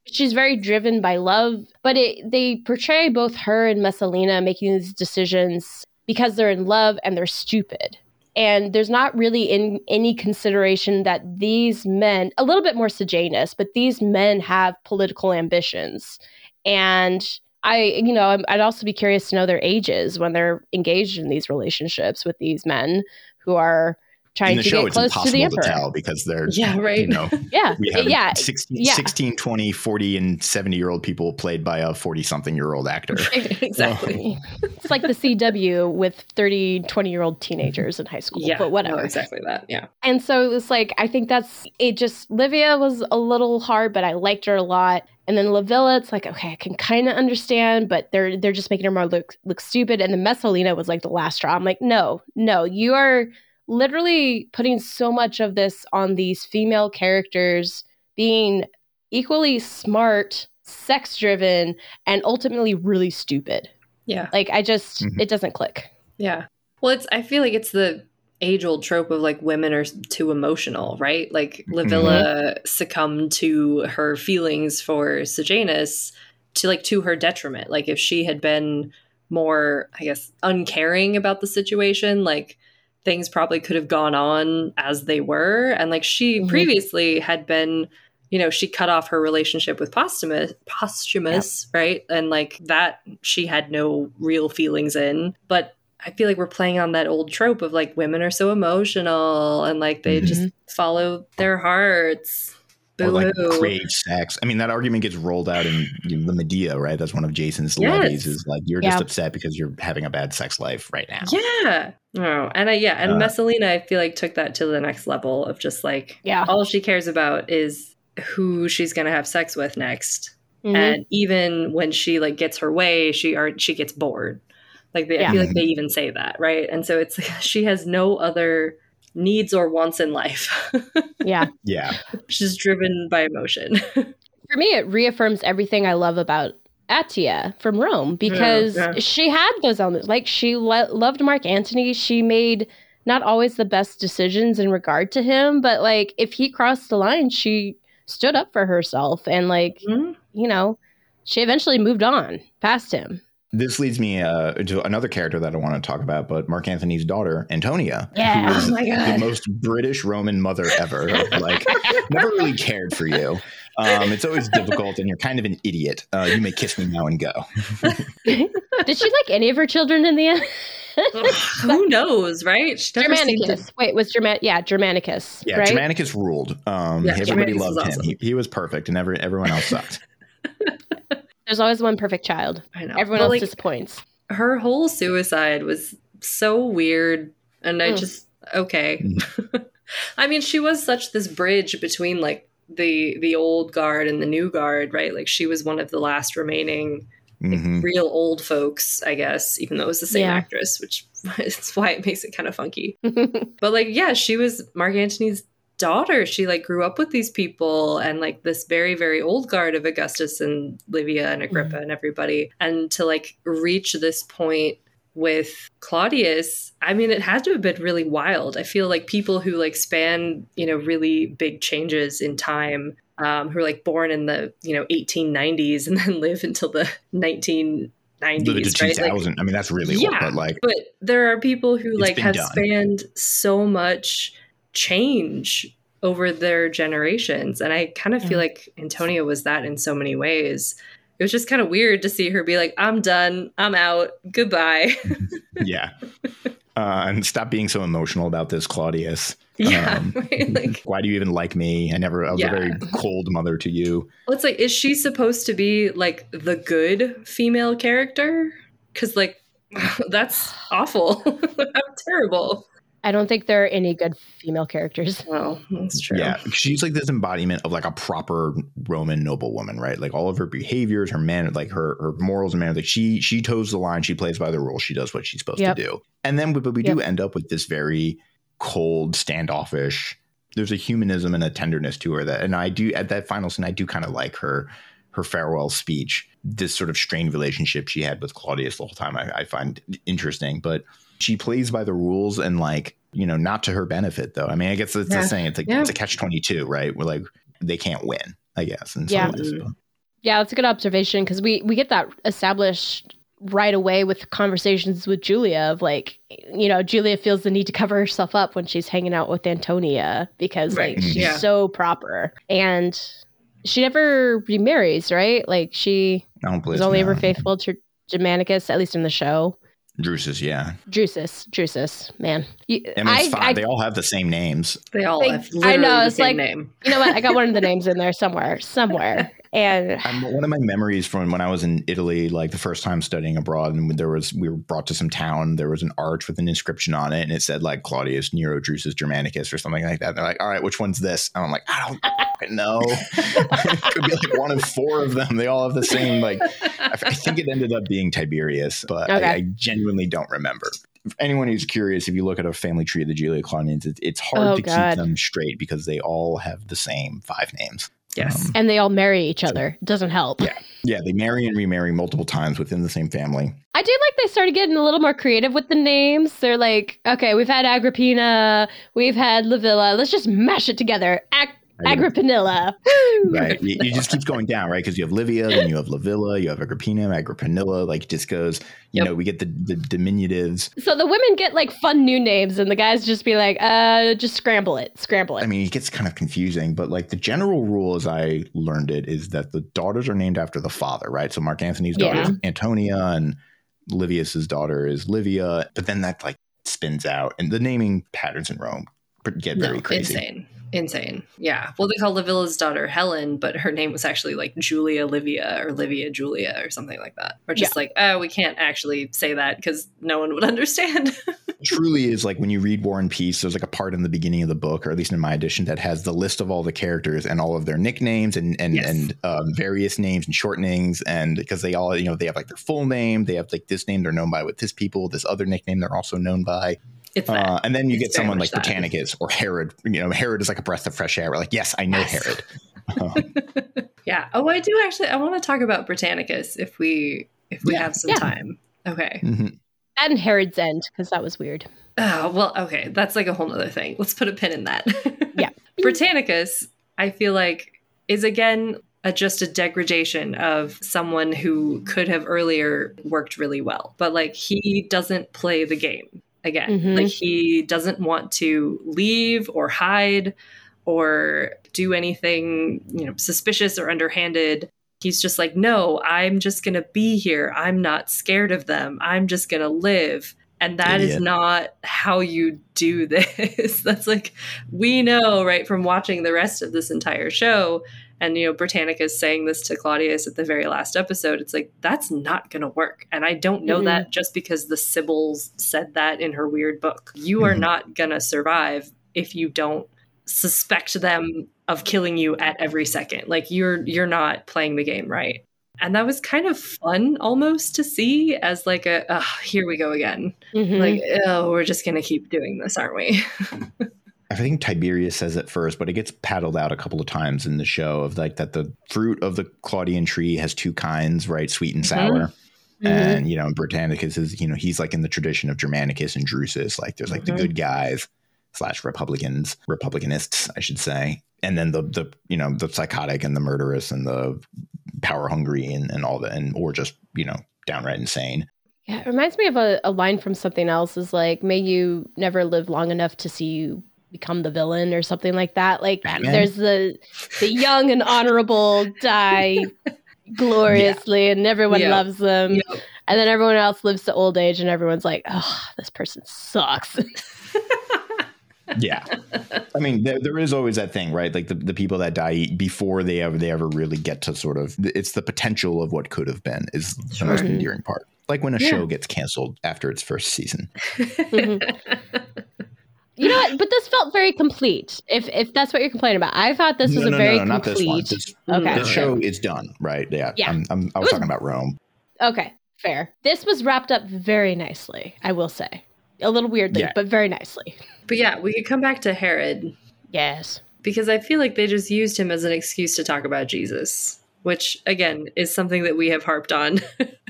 she's very driven by love, but they portray both her and Messalina making these decisions because they're in love and they're stupid. And there's not really any consideration that these men, a little bit more Sejanus, but these men have political ambitions. And I'd also be curious to know their ages when they're engaged in these relationships with these men who are trying to get close to the emperor.
To tell because they're, we have 16, 20, 40, and 70-year-old people played by a 40-something-year-old actor.
Exactly.
It's like the CW with 30, 20-year-old teenagers in high school, but whatever.
No, exactly that, yeah.
And so it's like, I think Livia was a little hard, but I liked her a lot. And then Livilla, it's like, okay, I can kind of understand, but they're just making her more look stupid. And then Messalina was like the last straw. I'm like, no, you are literally putting so much of this on these female characters being equally smart, sex-driven, and ultimately really stupid.
Yeah.
Like, it doesn't click.
Yeah. Well, I feel like it's the age-old trope of like women are too emotional, right? Like Livilla succumbed to her feelings for Sejanus to her detriment. Like if she had been more, I guess, uncaring about the situation, like things probably could have gone on as they were. And like she previously had been, she cut off her relationship with Posthumus, right? And like that she had no real feelings in. But I feel like we're playing on that old trope of like women are so emotional and like they just follow their hearts.
Or like crave sex. I mean, that argument gets rolled out in the Medea, right? That's one of Jason's levies is like, you're just upset because you're having a bad sex life right now.
Yeah. Oh, and Messalina, I feel like took that to the next level of just like, all she cares about is who she's going to have sex with next. And even when she like gets her way, she gets bored. Like I feel like they even say that, right? And so it's like she has no other needs or wants in life.
Yeah.
She's driven by emotion.
For me, it reaffirms everything I love about Attia from Rome because she had those elements. Like she loved Mark Antony. She made not always the best decisions in regard to him, but like if he crossed the line, she stood up for herself and like, she eventually moved on past him.
This leads me to another character that I want to talk about, but Mark Antony's daughter, Antonia,
who
was the most British Roman mother ever. Like, never really cared for you. It's always difficult, and you're kind of an idiot. You may kiss me now and go.
Did she like any of her children in the end?
Who knows, right?
Germanicus. Wait, was Germanicus?
Yeah,
right?
Germanicus ruled. Everybody loved him. Awesome. He was perfect, and everyone else sucked.
There's always one perfect child.
I know.
Everyone else disappoints.
Her whole suicide was so weird. And I just, okay. I mean, she was such this bridge between like the old guard and the new guard, right? Like she was one of the last remaining real old folks, I guess, even though it was the same actress, which is why it makes it kind of funky. But like, she was Mark Antony's daughter. She like grew up with these people and like this very, very old guard of Augustus and Livia and Agrippa and everybody. And to like reach this point with Claudius, I mean, it had to have been really wild. I feel like people who like span, really big changes in time, who are like born in the, 1890s and then live until the 1990s,
the 2000. Like, I mean, that's really old, but
there are people who like have spanned so much change over their generations, and I kind of feel like Antonia was that in so many ways. It was just kind of weird to see her be like, I'm done, I'm out, goodbye.
And stop being so emotional about this, Claudius.
Right? Like,
why do you even like me? I was a very cold mother to you.
Well, it's like, is she supposed to be like the good female character? Because like that's awful. How terrible.
I don't think there are any good female characters.
Well, that's true.
Yeah, she's like this embodiment of like a proper Roman noblewoman, right? Like all of her behaviors, her manner, like her morals and manners. Like she toes the line. She plays by the rules. She does what she's supposed to do. And then, but we do end up with this very cold, standoffish. There's a humanism and a tenderness to her and I do at that final scene. I do kind of like her farewell speech. This sort of strained relationship she had with Claudius the whole time. I find interesting, but she plays by the rules and like, not to her benefit though. I mean, I guess it's the saying, it's like, it's a catch-22, right? Where like, they can't win, I guess. And so
Yeah, that's a good observation because we get that established right away with conversations with Julia of like, Julia feels the need to cover herself up when she's hanging out with Antonia because like she's so proper, and she never remarries, right? Like she was only ever faithful to Germanicus, at least in the show.
Drusus, yeah.
Drusus, man.
It's fine. They all have the same names.
They all have literally the same name.
You know what? I got one of the names in there somewhere. And
one of my memories from when I was in Italy, like the first time studying abroad, and we were brought to some town, there was an arch with an inscription on it, and it said like Claudius Nero Drusus Germanicus or something like that. And they're like, all right, which one's this? And I'm like, I don't fucking know. It could be like one of 4 of them. They all have the same, like, I think it ended up being Tiberius, but okay. I genuinely don't remember. For anyone who's curious, if you look at a family tree of the Julia Claudians, it's hard to keep them straight because they all have the same 5 names.
Yes.
And they all marry each other. It doesn't help.
Yeah, they marry and remarry multiple times within the same family.
I do like they started getting a little more creative with the names. They're like, okay, we've had Agrippina, we've had Livilla. Let's just mash it together. Agrippinilla.
Right. You just keep going down, right? Because you have Livia, then you have Livilla, you have Agrippina, Agrippinilla. Like it just goes, we get the diminutives.
So the women get like fun new names and the guys just be like, just scramble it.
I mean, it gets kind of confusing, but like the general rule as I learned it is that the daughters are named after the father, right? So Mark Antony's daughter is Antonia and Livius's daughter is Livia. But then that like spins out and the naming patterns in Rome get very crazy.
Insane. Yeah. Well, they call Livilla's daughter Helen, but her name was actually like Julia Livia or Livia Julia or something like that. Or just like, oh, we can't actually say that because no one would understand.
Truly is like when you read War and Peace, there's like a part in the beginning of the book, or at least in my edition, that has the list of all the characters and all of their nicknames and various names and shortenings. And because they all, they have like their full name, they have like this name they're known by with this people, this other nickname they're also known by. And then you get someone like Britannicus or Herod. Herod is like a breath of fresh air. We're like, yes, I know Herod.
Yeah. Oh, I do actually. I want to talk about Britannicus if we have some time. Okay.
Mm-hmm. And Herod's End, because that was weird.
Oh, well, okay. That's like a whole nother thing. Let's put a pin in that.
Yeah.
Britannicus, I feel like, is again just a degradation of someone who could have earlier worked really well. But like he doesn't play the game. Again, like he doesn't want to leave or hide or do anything, suspicious or underhanded. He's just like, no, I'm just going to be here. I'm not scared of them. I'm just going to live. And that is not how you do this. That's like, we know, right, from watching the rest of this entire show. And, Britannicus saying this to Claudius at the very last episode. It's like, that's not going to work. And I don't know that just because the Sibyls said that in her weird book. You are not going to survive if you don't suspect them of killing you at every second. Like, you're not playing the game right. And that was kind of fun almost to see as like here we go again. Like, we're just going to keep doing this, aren't we?
I think Tiberius says it first, but it gets paddled out a couple of times in the show of like that the fruit of the Claudian tree has 2 kinds, right? Sweet and sour. And, Britannicus is, he's like in the tradition of Germanicus and Drusus. Like there's like the good guys / Republicanists, I should say. And then the psychotic and the murderous and the power hungry and all that, or just, downright insane.
Yeah, it reminds me of a line from something else is like, may you never live long enough to see you become the villain or something like that. Like there's the young and honorable die gloriously and everyone loves them. And then everyone else lives to old age and everyone's like, oh, this person sucks.
Yeah. I mean, there is always that thing, right? Like the people that die before they ever really get to sort of, it's the potential of what could have been is the most endearing part. Like when a show gets canceled after its first season.
You know what? But this felt very complete. If that's what you're complaining about, I thought this was a very complete.
Not this one. This show is done, right? Yeah. I was talking about Rome.
Okay, fair. This was wrapped up very nicely, I will say. A little weirdly, but very nicely.
But yeah, we could come back to Herod.
Yes.
Because I feel like they just used him as an excuse to talk about Jesus, which, again, is something that we have harped on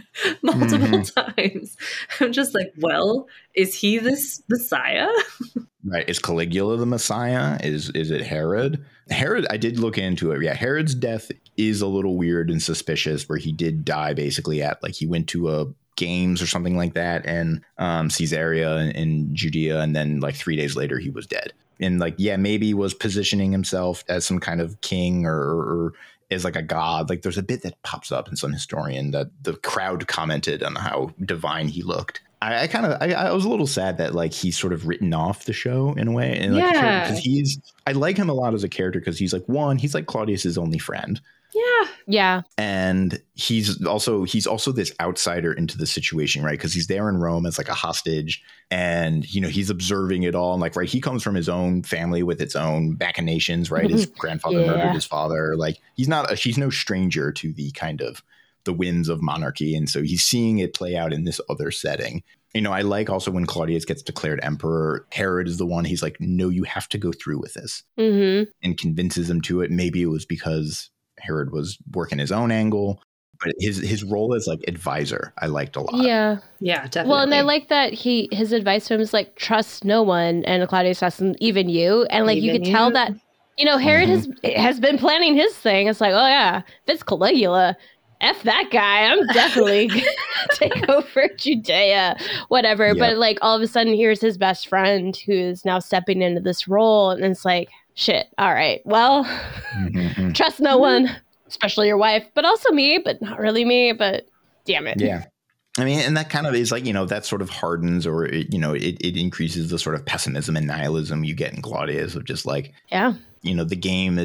multiple times. I'm just like, well, is he this Messiah?
Right. Is Caligula the Messiah? Is it Herod? Herod, I did look into it. Yeah, Herod's death is a little weird and suspicious, where he did die basically at, like, he went to a games or something like that, and Caesarea in Judea, and then like 3 days later he was dead. And like, yeah, maybe was positioning himself as some kind of king or as like a god. Like, there's a bit that pops up in some historian that the crowd commented on how divine he looked. I was a little sad that like he's sort of written off the show in a way, and like, because I like him a lot as a character, because he's like, he's like Claudius's only friend.
Yeah.
And he's also this outsider into the situation, right? Because he's there in Rome as like a hostage, and you know, he's observing it all. And like, right, he comes from his own family with its own machinations, right? His grandfather murdered his father. Like, he's no stranger to the kind of the whims of monarchy, and so he's seeing it play out in this other setting. You know, I like also when Claudius gets declared emperor, Herod is the one, he's like, no, you have to go through with this, and convinces him to it. Maybe it was because Herod was working his own angle, but his role as like advisor, I liked a lot.
Yeah,
definitely.
Well, and I like that his advice to him is like, trust no one, and Claudius doesn't, even you, and like you could tell that, you know, Herod has been planning his thing. It's like, oh yeah, if it's Caligula, F that guy, I'm definitely gonna take over Judea, whatever. Yep. But like, all of a sudden, here's his best friend who is now stepping into this role, and it's like, shit, all right, well, trust no one, especially your wife, but also me, but not really me, but damn it.
Yeah. I mean, and that kind of is like, you know, that sort of hardens, or, it increases the sort of pessimism and nihilism you get in Claudius of just like, you know, the game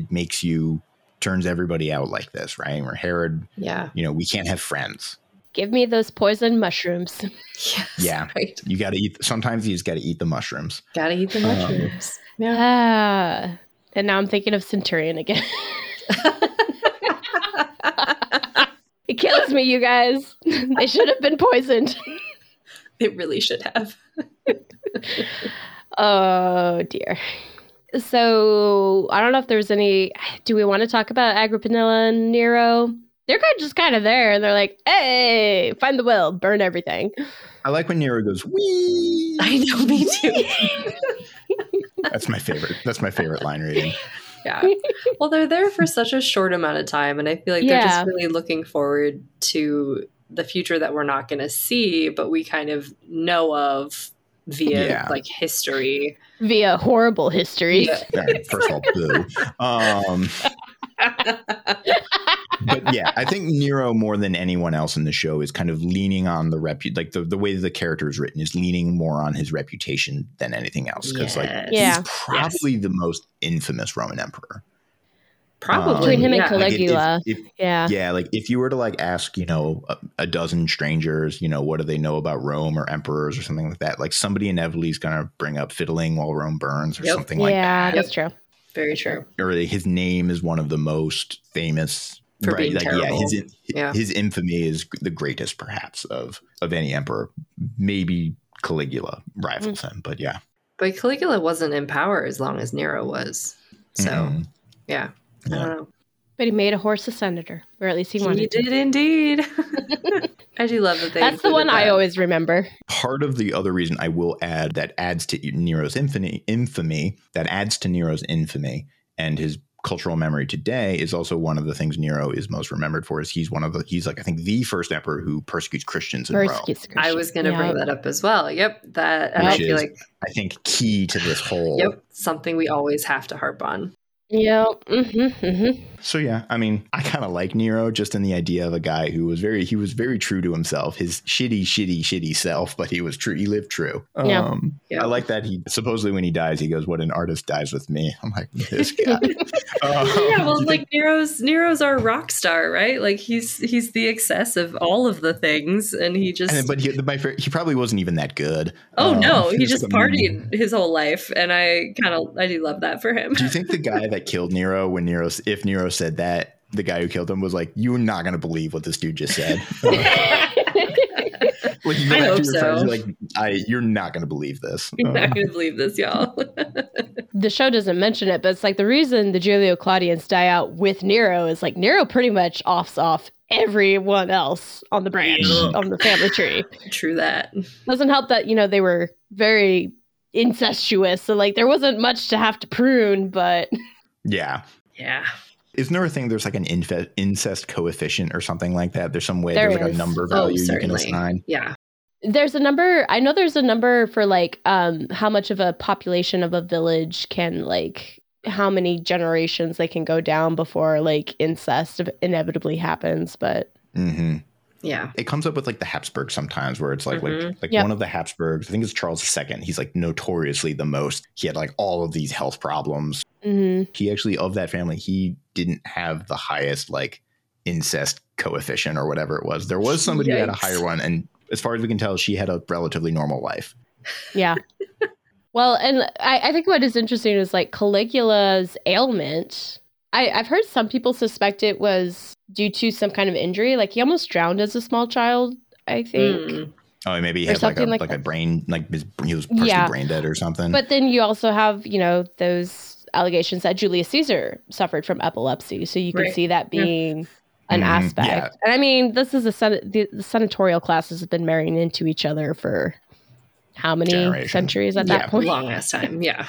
turns everybody out like this, right? Where Herod, you know, we can't have friends.
Give me those poison mushrooms.
Yes,
yeah. Right. You got to eat. Sometimes you just got to eat the mushrooms.
Got to eat the mushrooms.
Yeah. And now I'm thinking of Centurion again. It kills me, you guys. They should have been poisoned.
It really should have.
Oh, dear. So I don't know if there's any. Do we want to talk about Agrippina and Nero? They're just kind of there, and they're like, "Hey, find the will, burn everything."
I like when Nero goes, "Wee."
I know, me too.
That's my favorite. That's my favorite line reading.
Yeah. Well, they're there for such a short amount of time, and I feel like they're just really looking forward to the future that we're not going to see, but we kind of know of via like history,
via horrible history.
Right, first of all, boo. But yeah, I think Nero, more than anyone else in the show, is kind of leaning on the the way the character is written is leaning more on his reputation than anything else, because he's probably the most infamous Roman emperor.
Probably
between him and Caligula.
Like if you were to like ask, you know, a dozen strangers, you know, what do they know about Rome or emperors or something like that, like somebody inevitably is going to bring up fiddling while Rome burns or something like that.
Yeah, that's true.
Very true.
Or his name is one of the most famous
for being terrible.
His infamy is the greatest, perhaps, of any emperor. Maybe Caligula rivals him, but yeah.
But Caligula wasn't in power as long as Nero was. So, I don't know.
But he made a horse a senator, or at least he wanted to.
He did indeed. I do love that they
That's the one I always remember.
Part of the other reason I will add that adds to Nero's infamy, and his cultural memory today is also one of the things Nero is most remembered for. Is he's like, I think, the first emperor who persecutes Christians in Rome.
I was going to bring that up as well. Yep. That, and I feel like,
I think, key to this whole.
Something we always have to harp on.
Yeah.
So yeah, I mean, I kind of like Nero just in the idea of a guy who was very true to himself, his shitty self, but he was true. He lived true. I like that. He supposedly, when he dies, he goes, "What an artist dies with me." I'm like, this guy.
Like Nero's our rock star, right? Like he's the excess of all of the things, and he just.
But he probably wasn't even that good.
Oh no, he just partied his whole life, and I do love that for him.
Do you think the guy that killed Nero, if Nero said that, the guy who killed him was like, "You're not going to believe what this dude just said"? Like, you
I hope so.
You're not going to believe this.
You're not going to believe this, y'all.
The show doesn't mention it, but it's like the reason the Julio Claudians die out with Nero is like Nero pretty much offs off everyone else on the branch, on the family tree.
True that.
Doesn't help that, you know, they were very incestuous. So like there wasn't much to have to prune, but
Yeah.
Yeah.
Isn't there a thing? There's like an incest coefficient or something like that. There's some way
There
there's like
is.
a number value you can
certainly.
assign.
Yeah.
there's a number. I know there's a number for like how much of a population of a village can like how many generations they can go down before like incest inevitably happens. But
Mm-hmm.
Yeah.
It comes up with like the Habsburgs sometimes, where it's like
Yep.
one of the Habsburgs. I think it's Charles II. He's like notoriously the most. He had like all of these health problems.
mhm.
He actually, of that family, he didn't have the highest like incest coefficient or whatever it was. There was somebody who had a
Yikes.
higher one, and as far as we can tell, she had a relatively normal life.
Yeah. Well, and I think what is interesting is like Caligula's ailment. I've heard some people suspect it was due to some kind of injury. Like he almost drowned as a small child, I think.
Mm.
Oh, maybe he
Or
had like
something like
a
that.
brain, like he was partially
Yeah.
brain dead or something.
But then you also have, you know, those allegations that Julius Caesar suffered from epilepsy. So you can
Right.
see that being an
Mhm.
aspect.
Yeah.
And I mean, this is the senatorial classes have been marrying into each other for how many
Generations.
centuries at
Yeah.
that point?
Long ass time. Yeah.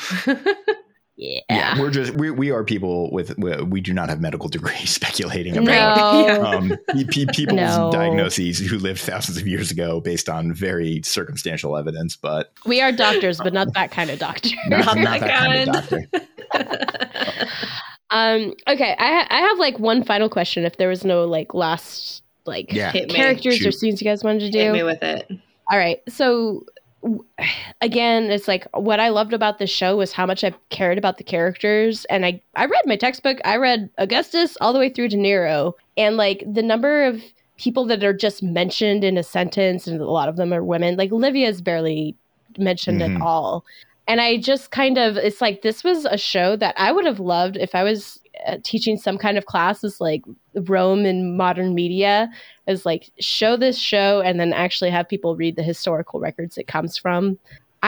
Yeah.
we are people we do not have medical degrees speculating about
No.
people's
No.
diagnoses who lived thousands of years ago based on very circumstantial evidence, but
We are doctors, but not that kind of doctor.
not,
Oh
not
my
that kind of
God.
doctor.
Okay, I have like one final question. If there was no like last like
Yeah.
Hit me.
characters or
Shoot.
scenes you guys wanted to
Hit
do,
me with it.
all right. So again, it's like what I loved about this show was how much I cared about the characters. And I read my textbook. I read Augustus all the way through to Nero. And like the number of people that are just mentioned in a sentence, and a lot of them are women. Like Livia is barely mentioned
Mhm.
at all. And I just kind of, it's like this was a show that I would have loved if I was teaching some kind of classes like Rome in modern media, is like show this show and then actually have people read the historical records it comes from.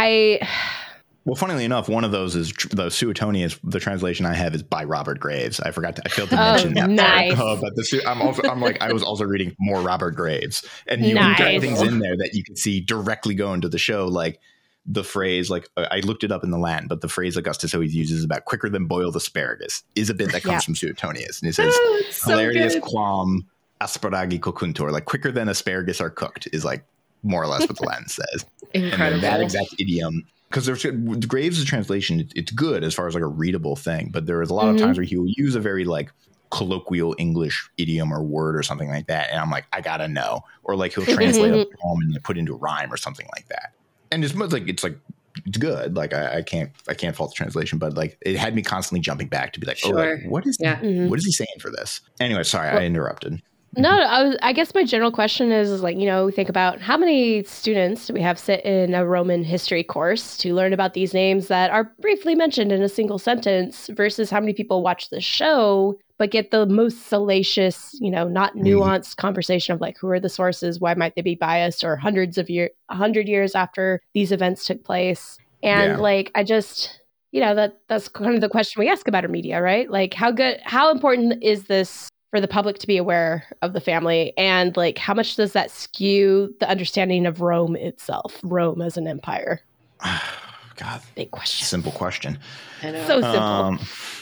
Well, funnily enough, one of those is the Suetonius. The translation I have is by Robert Graves. I failed to mention that.
nice.
But I was also reading more Robert Graves, and you
Nice.
got things in there that you can see directly go into the show, like the phrase, like I looked it up in the Latin, but the phrase Augustus always uses about quicker than boiled asparagus is a bit that comes
Yeah.
from Suetonius, and he says
Oh, it's so
hilarious
good.
quam asparagi cocuntur, like quicker than asparagus are cooked, is like more or less what the Latin says. And then
Incredible.
that exact idiom, because there's Graves' translation, it's good as far as like a readable thing, but there is a lot of
Mhm.
times where he will use a very like colloquial English idiom or word or something like that, and I'm like, I gotta know, or like he'll translate a poem and put into a rhyme or something like that, and it's good. Like I can't fault the translation, but like it had me constantly jumping back to be like, oh, like,
Sure.
what is
Yeah.
Mhm.
what is he saying for this? Anyway, sorry, I interrupted.
No, I guess my general question is like, you know, think about how many students do we have sit in a Roman history course to learn about these names that are briefly mentioned in a single sentence versus how many people watch the show but get the most salacious, you know, not nuanced conversation of like, who are the sources? Why might they be biased? Or 100 years after these events took place. And
Yeah.
like, I just, you know, that's kind of the question we ask about our media, right? Like how important is this for the public to be aware of the family, and like how much does that skew the understanding of Rome itself, Rome as an empire?
God,
Big question.
simple question.
I know.
So simple.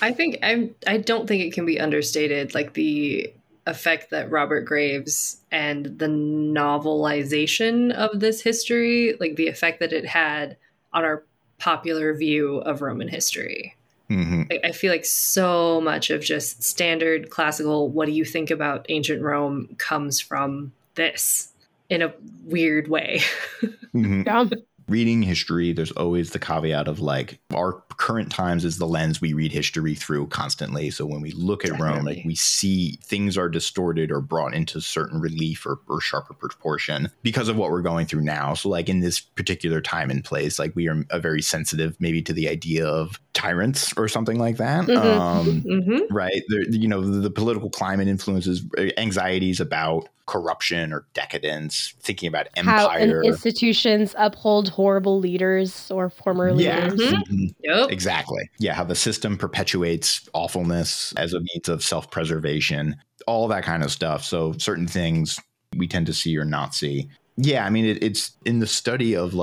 I don't think it can be understated, like the effect that Robert Graves and the novelization of this history, like the effect that it had on our popular view of Roman history.
hmm
I feel like so much of just standard classical, what do you think about ancient Rome, comes from this in a weird way.
hmm
Yeah.
Reading history, there's always the caveat of like our current times is the lens we read history through constantly. So when we look at Rome, like
Definitely.
we see things are distorted or brought into certain relief or sharper proportion because of what we're going through now. So like in this particular time and place, like we are very sensitive maybe to the idea of tyrants or something like that.
Mm-hmm.
Right. The political climate influences anxieties about corruption or decadence, thinking about
How
empire.
institutions uphold horrible leaders or former
Yeah.
leaders.
Mhm.
Yep.
Exactly. Yeah. How the system perpetuates awfulness as a means of self-preservation, all that kind of stuff. So certain things we tend to see or not see. Yeah. I mean, it's in the study of like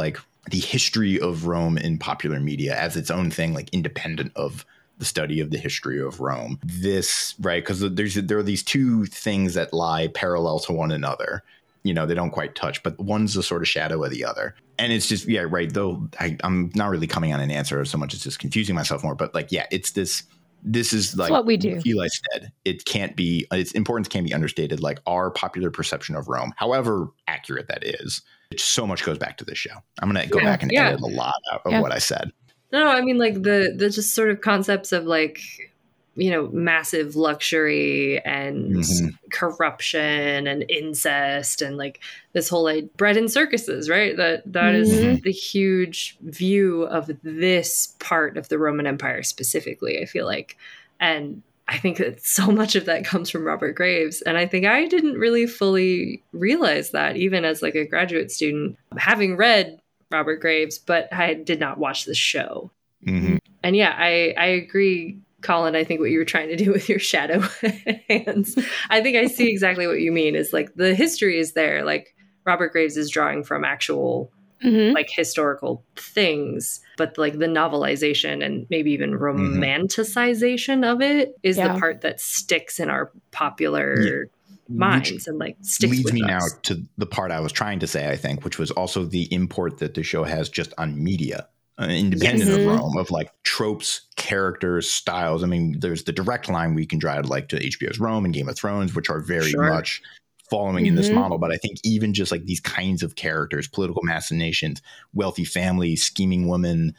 the history of Rome in popular media as its own thing, like independent of the study of the history of Rome. This, right, because there are these two things that lie parallel to one another. You know, they don't quite touch, but one's a sort of shadow of the other. And it's just, yeah, right, though I'm not really coming on an answer so much as just confusing myself more. But like, yeah, it's this is like
what we do.
Eli said, it can't be, its importance can't be understated. Like our popular perception of Rome, however accurate that is, so much goes back to this show. I'm going to go back and edit a lot out of what I said.
No, I mean, like the just sort of concepts of like, you know, massive luxury and corruption and incest and like this whole like bread and circuses, right? That is the huge view of this part of the Roman Empire specifically, I feel like. And I think that so much of that comes from Robert Graves. And I think I didn't really fully realize that even as like a graduate student, having read Robert Graves, but I did not watch the show. And yeah, I agree, Colin. I think what you were trying to do with your shadow hands, I think I see exactly what you mean is like the history is there. Like Robert Graves is drawing from actual like historical things, but like the novelization and maybe even romanticization of it is the part that sticks in our popular minds and like sticks
leads
with
me
us.
now to the part I was trying to say, I think, which was also the import that the show has just on media, independent of Rome, of like tropes, characters, styles. I mean, there's the direct line we can draw like to HBO's Rome and Game of Thrones, which are very much following in this model. But I think even just like these kinds of characters, political machinations, wealthy families, scheming women,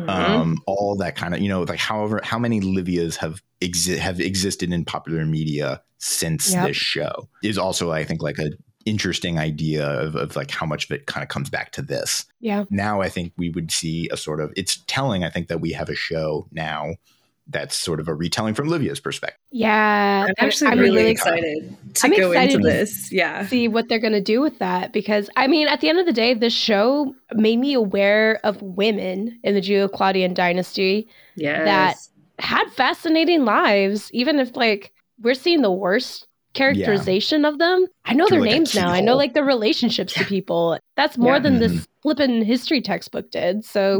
all that kind of, you know, like how many Livias have existed in popular media since this show is also, I think, like a interesting idea of like how much of it kind of comes back to this. Yeah. Now I think we would see a sort of, it's telling, I think, that we have a show now that's sort of a retelling from Livia's perspective.
Yeah.
I'm actually really excited to go into this. Yeah.
See what they're going to do with that. Because, I mean, at the end of the day, this show made me aware of women in the Julio-Claudian dynasty that had fascinating lives, even if, like, we're seeing the worst characterization of them. I know their names now. I know, like, the relationships to people. That's more than this flippin' history textbook did. So,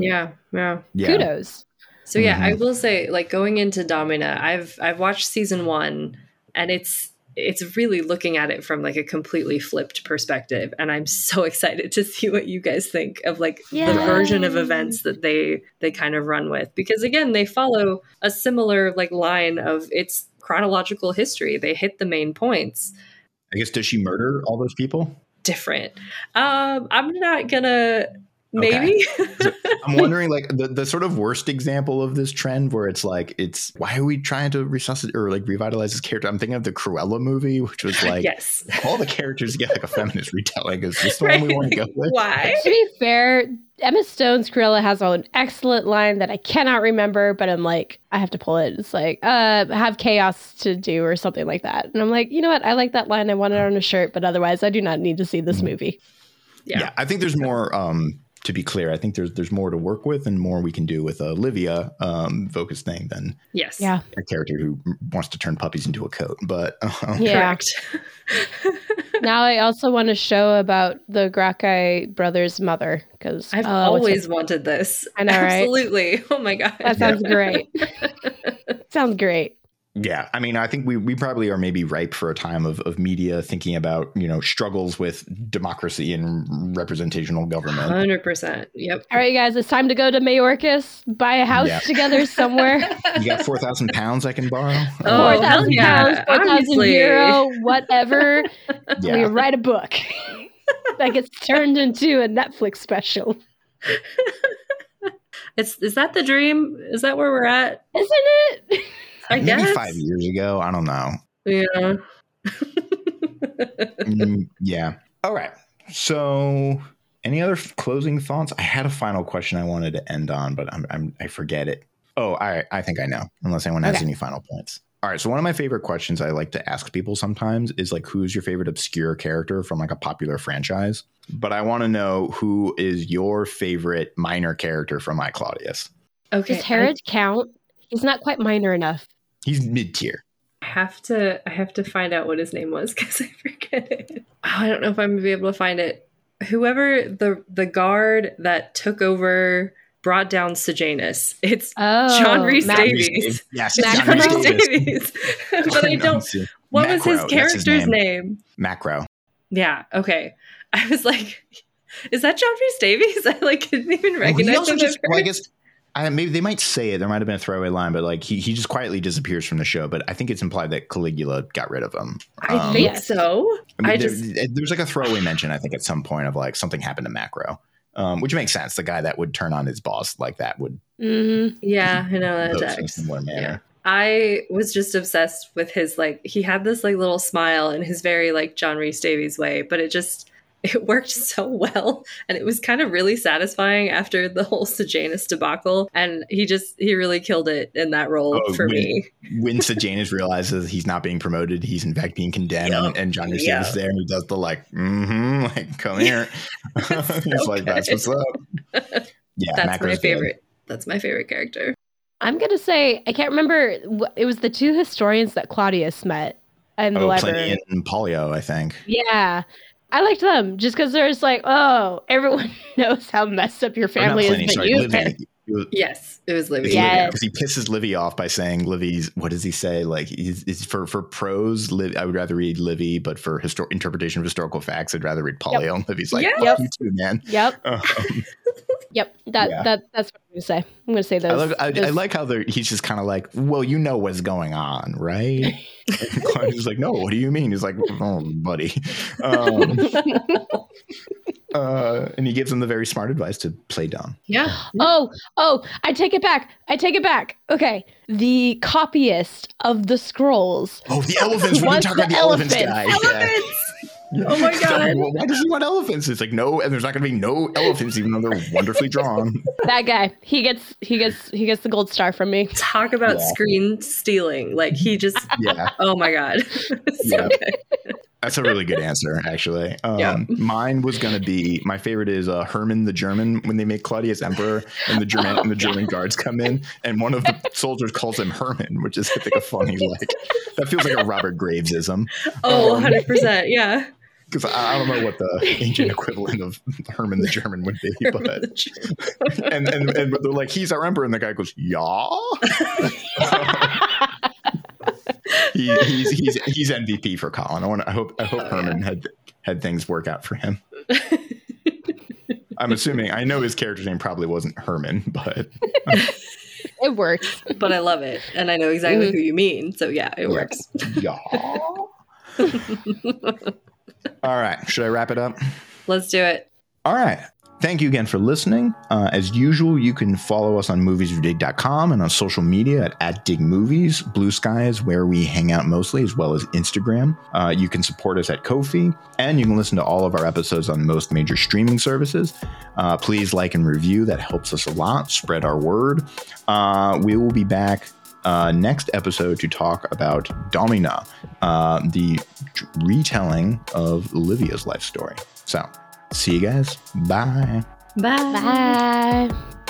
kudos.
So yeah, I will say, like, going into Domina, I've watched season 1, and it's really looking at it from like a completely flipped perspective, and I'm so excited to see what you guys think of like the version of events that they kind of run with, because again, they follow a similar like line of its chronological history. They hit the main points.
I guess, does she murder all those people?
Different. I'm not gonna. Maybe.
So I'm wondering, like, the sort of worst example of this trend where it's like, why are we trying to resuscitate or like revitalize this character? I'm thinking of the Cruella movie, which was like, all the characters get like a feminist retelling. Is this the one we want to go with?
Why? To be fair, Emma Stone's Cruella has an excellent line that I cannot remember, but I'm like, I have to pull it. It's like, have chaos to do or something like that. And I'm like, you know what? I like that line. I want it on a shirt, but otherwise I do not need to see this movie.
Yeah, I think there's more, to be clear, I think there's more to work with and more we can do with a Livia focused thing than a character who wants to turn puppies into a coat. But
correct.
Now I also want to show about the Gracchi brothers' mother, because
I've always wanted this.
I know, right?
Absolutely. Oh my god,
that sounds great. Sounds great.
Yeah, I mean, I think we probably are maybe ripe for a time of media thinking about, you know, struggles with democracy and representational government.
100%. Yep.
All right, guys, it's time to go to Mayorkas, buy a house together somewhere.
You got 4,000 pounds I can borrow?
4,000 pounds, 4,000 euro, whatever. We write a book that gets turned into a Netflix special.
Is that the dream? Is that where we're at?
Isn't it?
Maybe guess 5 years ago. I don't know.
Yeah.
Yeah. All right. So any other closing thoughts? I had a final question I wanted to end on, but I forget it. Oh, I think I know, unless anyone has any final points. All right. So one of my favorite questions I like to ask people sometimes is like, who's your favorite obscure character from like a popular franchise? But I want to know, who is your favorite minor character from I, Claudius?
Okay.
Does Herod count? He's not quite minor enough.
He's mid-tier.
I have to find out what his name was because I forget it. Oh, I don't know if I'm gonna be able to find it. whoever the guard that took over brought down Sejanus. It's John Rhys Davies.
Yes,
John Rhys Davies. But I don't. What was his character's name?
Macro.
Yeah. Okay. I was like, is that John Rhys Davies? I like couldn't even recognize him.
Well, I guess maybe they might say it. There might have been a throwaway line, but like he just quietly disappears from the show. But I think it's implied that Caligula got rid of him.
I think so.
I mean, there's like a throwaway mention, I think, at some point of like something happened to Macro, which makes sense. The guy that would turn on his boss like that would.
Mm-hmm. Yeah, I know that
in a similar manner.
Yeah. I was just obsessed with his like he had this like little smile in his very like John Rhys Davies way, but it worked so well, and it was kind of really satisfying after the whole Sejanus debacle, and he really killed it in that role for me.
When Sejanus realizes he's not being promoted, he's in fact being condemned, and John Rhys Davies is there, and he does the like come here. He's like, that's what's up. Yeah,
that's Macro's my favorite. Good. That's my favorite character.
I'm gonna say I can't remember. It was the two historians that Claudius met in the library.
Pliny and Pollio, I think.
Yeah. I liked them just because they're just like, oh, everyone knows how messed up your family is.
Yes, it was Livy.
Yes.
Because he pisses Livy off by saying Livy's, what does he say? Like, he's for prose, I would rather read Livy, but for interpretation of historical facts, I'd rather read Pollio. And Livy's like, you too, man.
Yep. Yep. That's what I'm going to say. I'm going to say those.
I like how he's just kind of like, well, you know what's going on, right? And Claudius like, no, what do you mean? He's like, oh, buddy. And he gives him the very smart advice to play dumb.
Yeah.
Oh, I take it back. Okay. The copyist of the scrolls.
Oh, the elephants. We're talking about the elephants guy.
Elephants. Yeah. Oh my God.
Well, why does he want elephants? It's like, no, and there's not going to be no elephants, even though they're wonderfully drawn.
That guy, he gets the gold star from me.
Talk about screen stealing. Like he just, oh my God. So good.
That's a really good answer, actually. Mine was going to be, my favorite is Herman the German, when they make Claudius emperor and the German guards come in, and one of the soldiers calls him Herman, which is I think a funny, like, that feels like a Robert Gravesism.
Oh, 100%, yeah.
Because I don't know what the ancient equivalent of Herman the German would be, but and they're like, he's our emperor, and the guy goes, yeah. He's MVP for Colin. I hope Herman had things work out for him. I'm assuming, I know his character's name probably wasn't Herman, but
it works.
But I love it, and I know exactly who you mean. So yeah, it works.
Yeah. All right. Should I wrap it up?
Let's do it.
All right. Thank you again for listening. As usual, you can follow us on movieswederdig.com and on social media at @digmovies. Blue Sky is where we hang out mostly, as well as Instagram. You can support us at Ko-fi, and you can listen to all of our episodes on most major streaming services. Please like and review. That helps us a lot. Spread our word. We will be back next episode to talk about Domina, the retelling of Livia's life story. So, see you guys. Bye.
Bye.
Bye.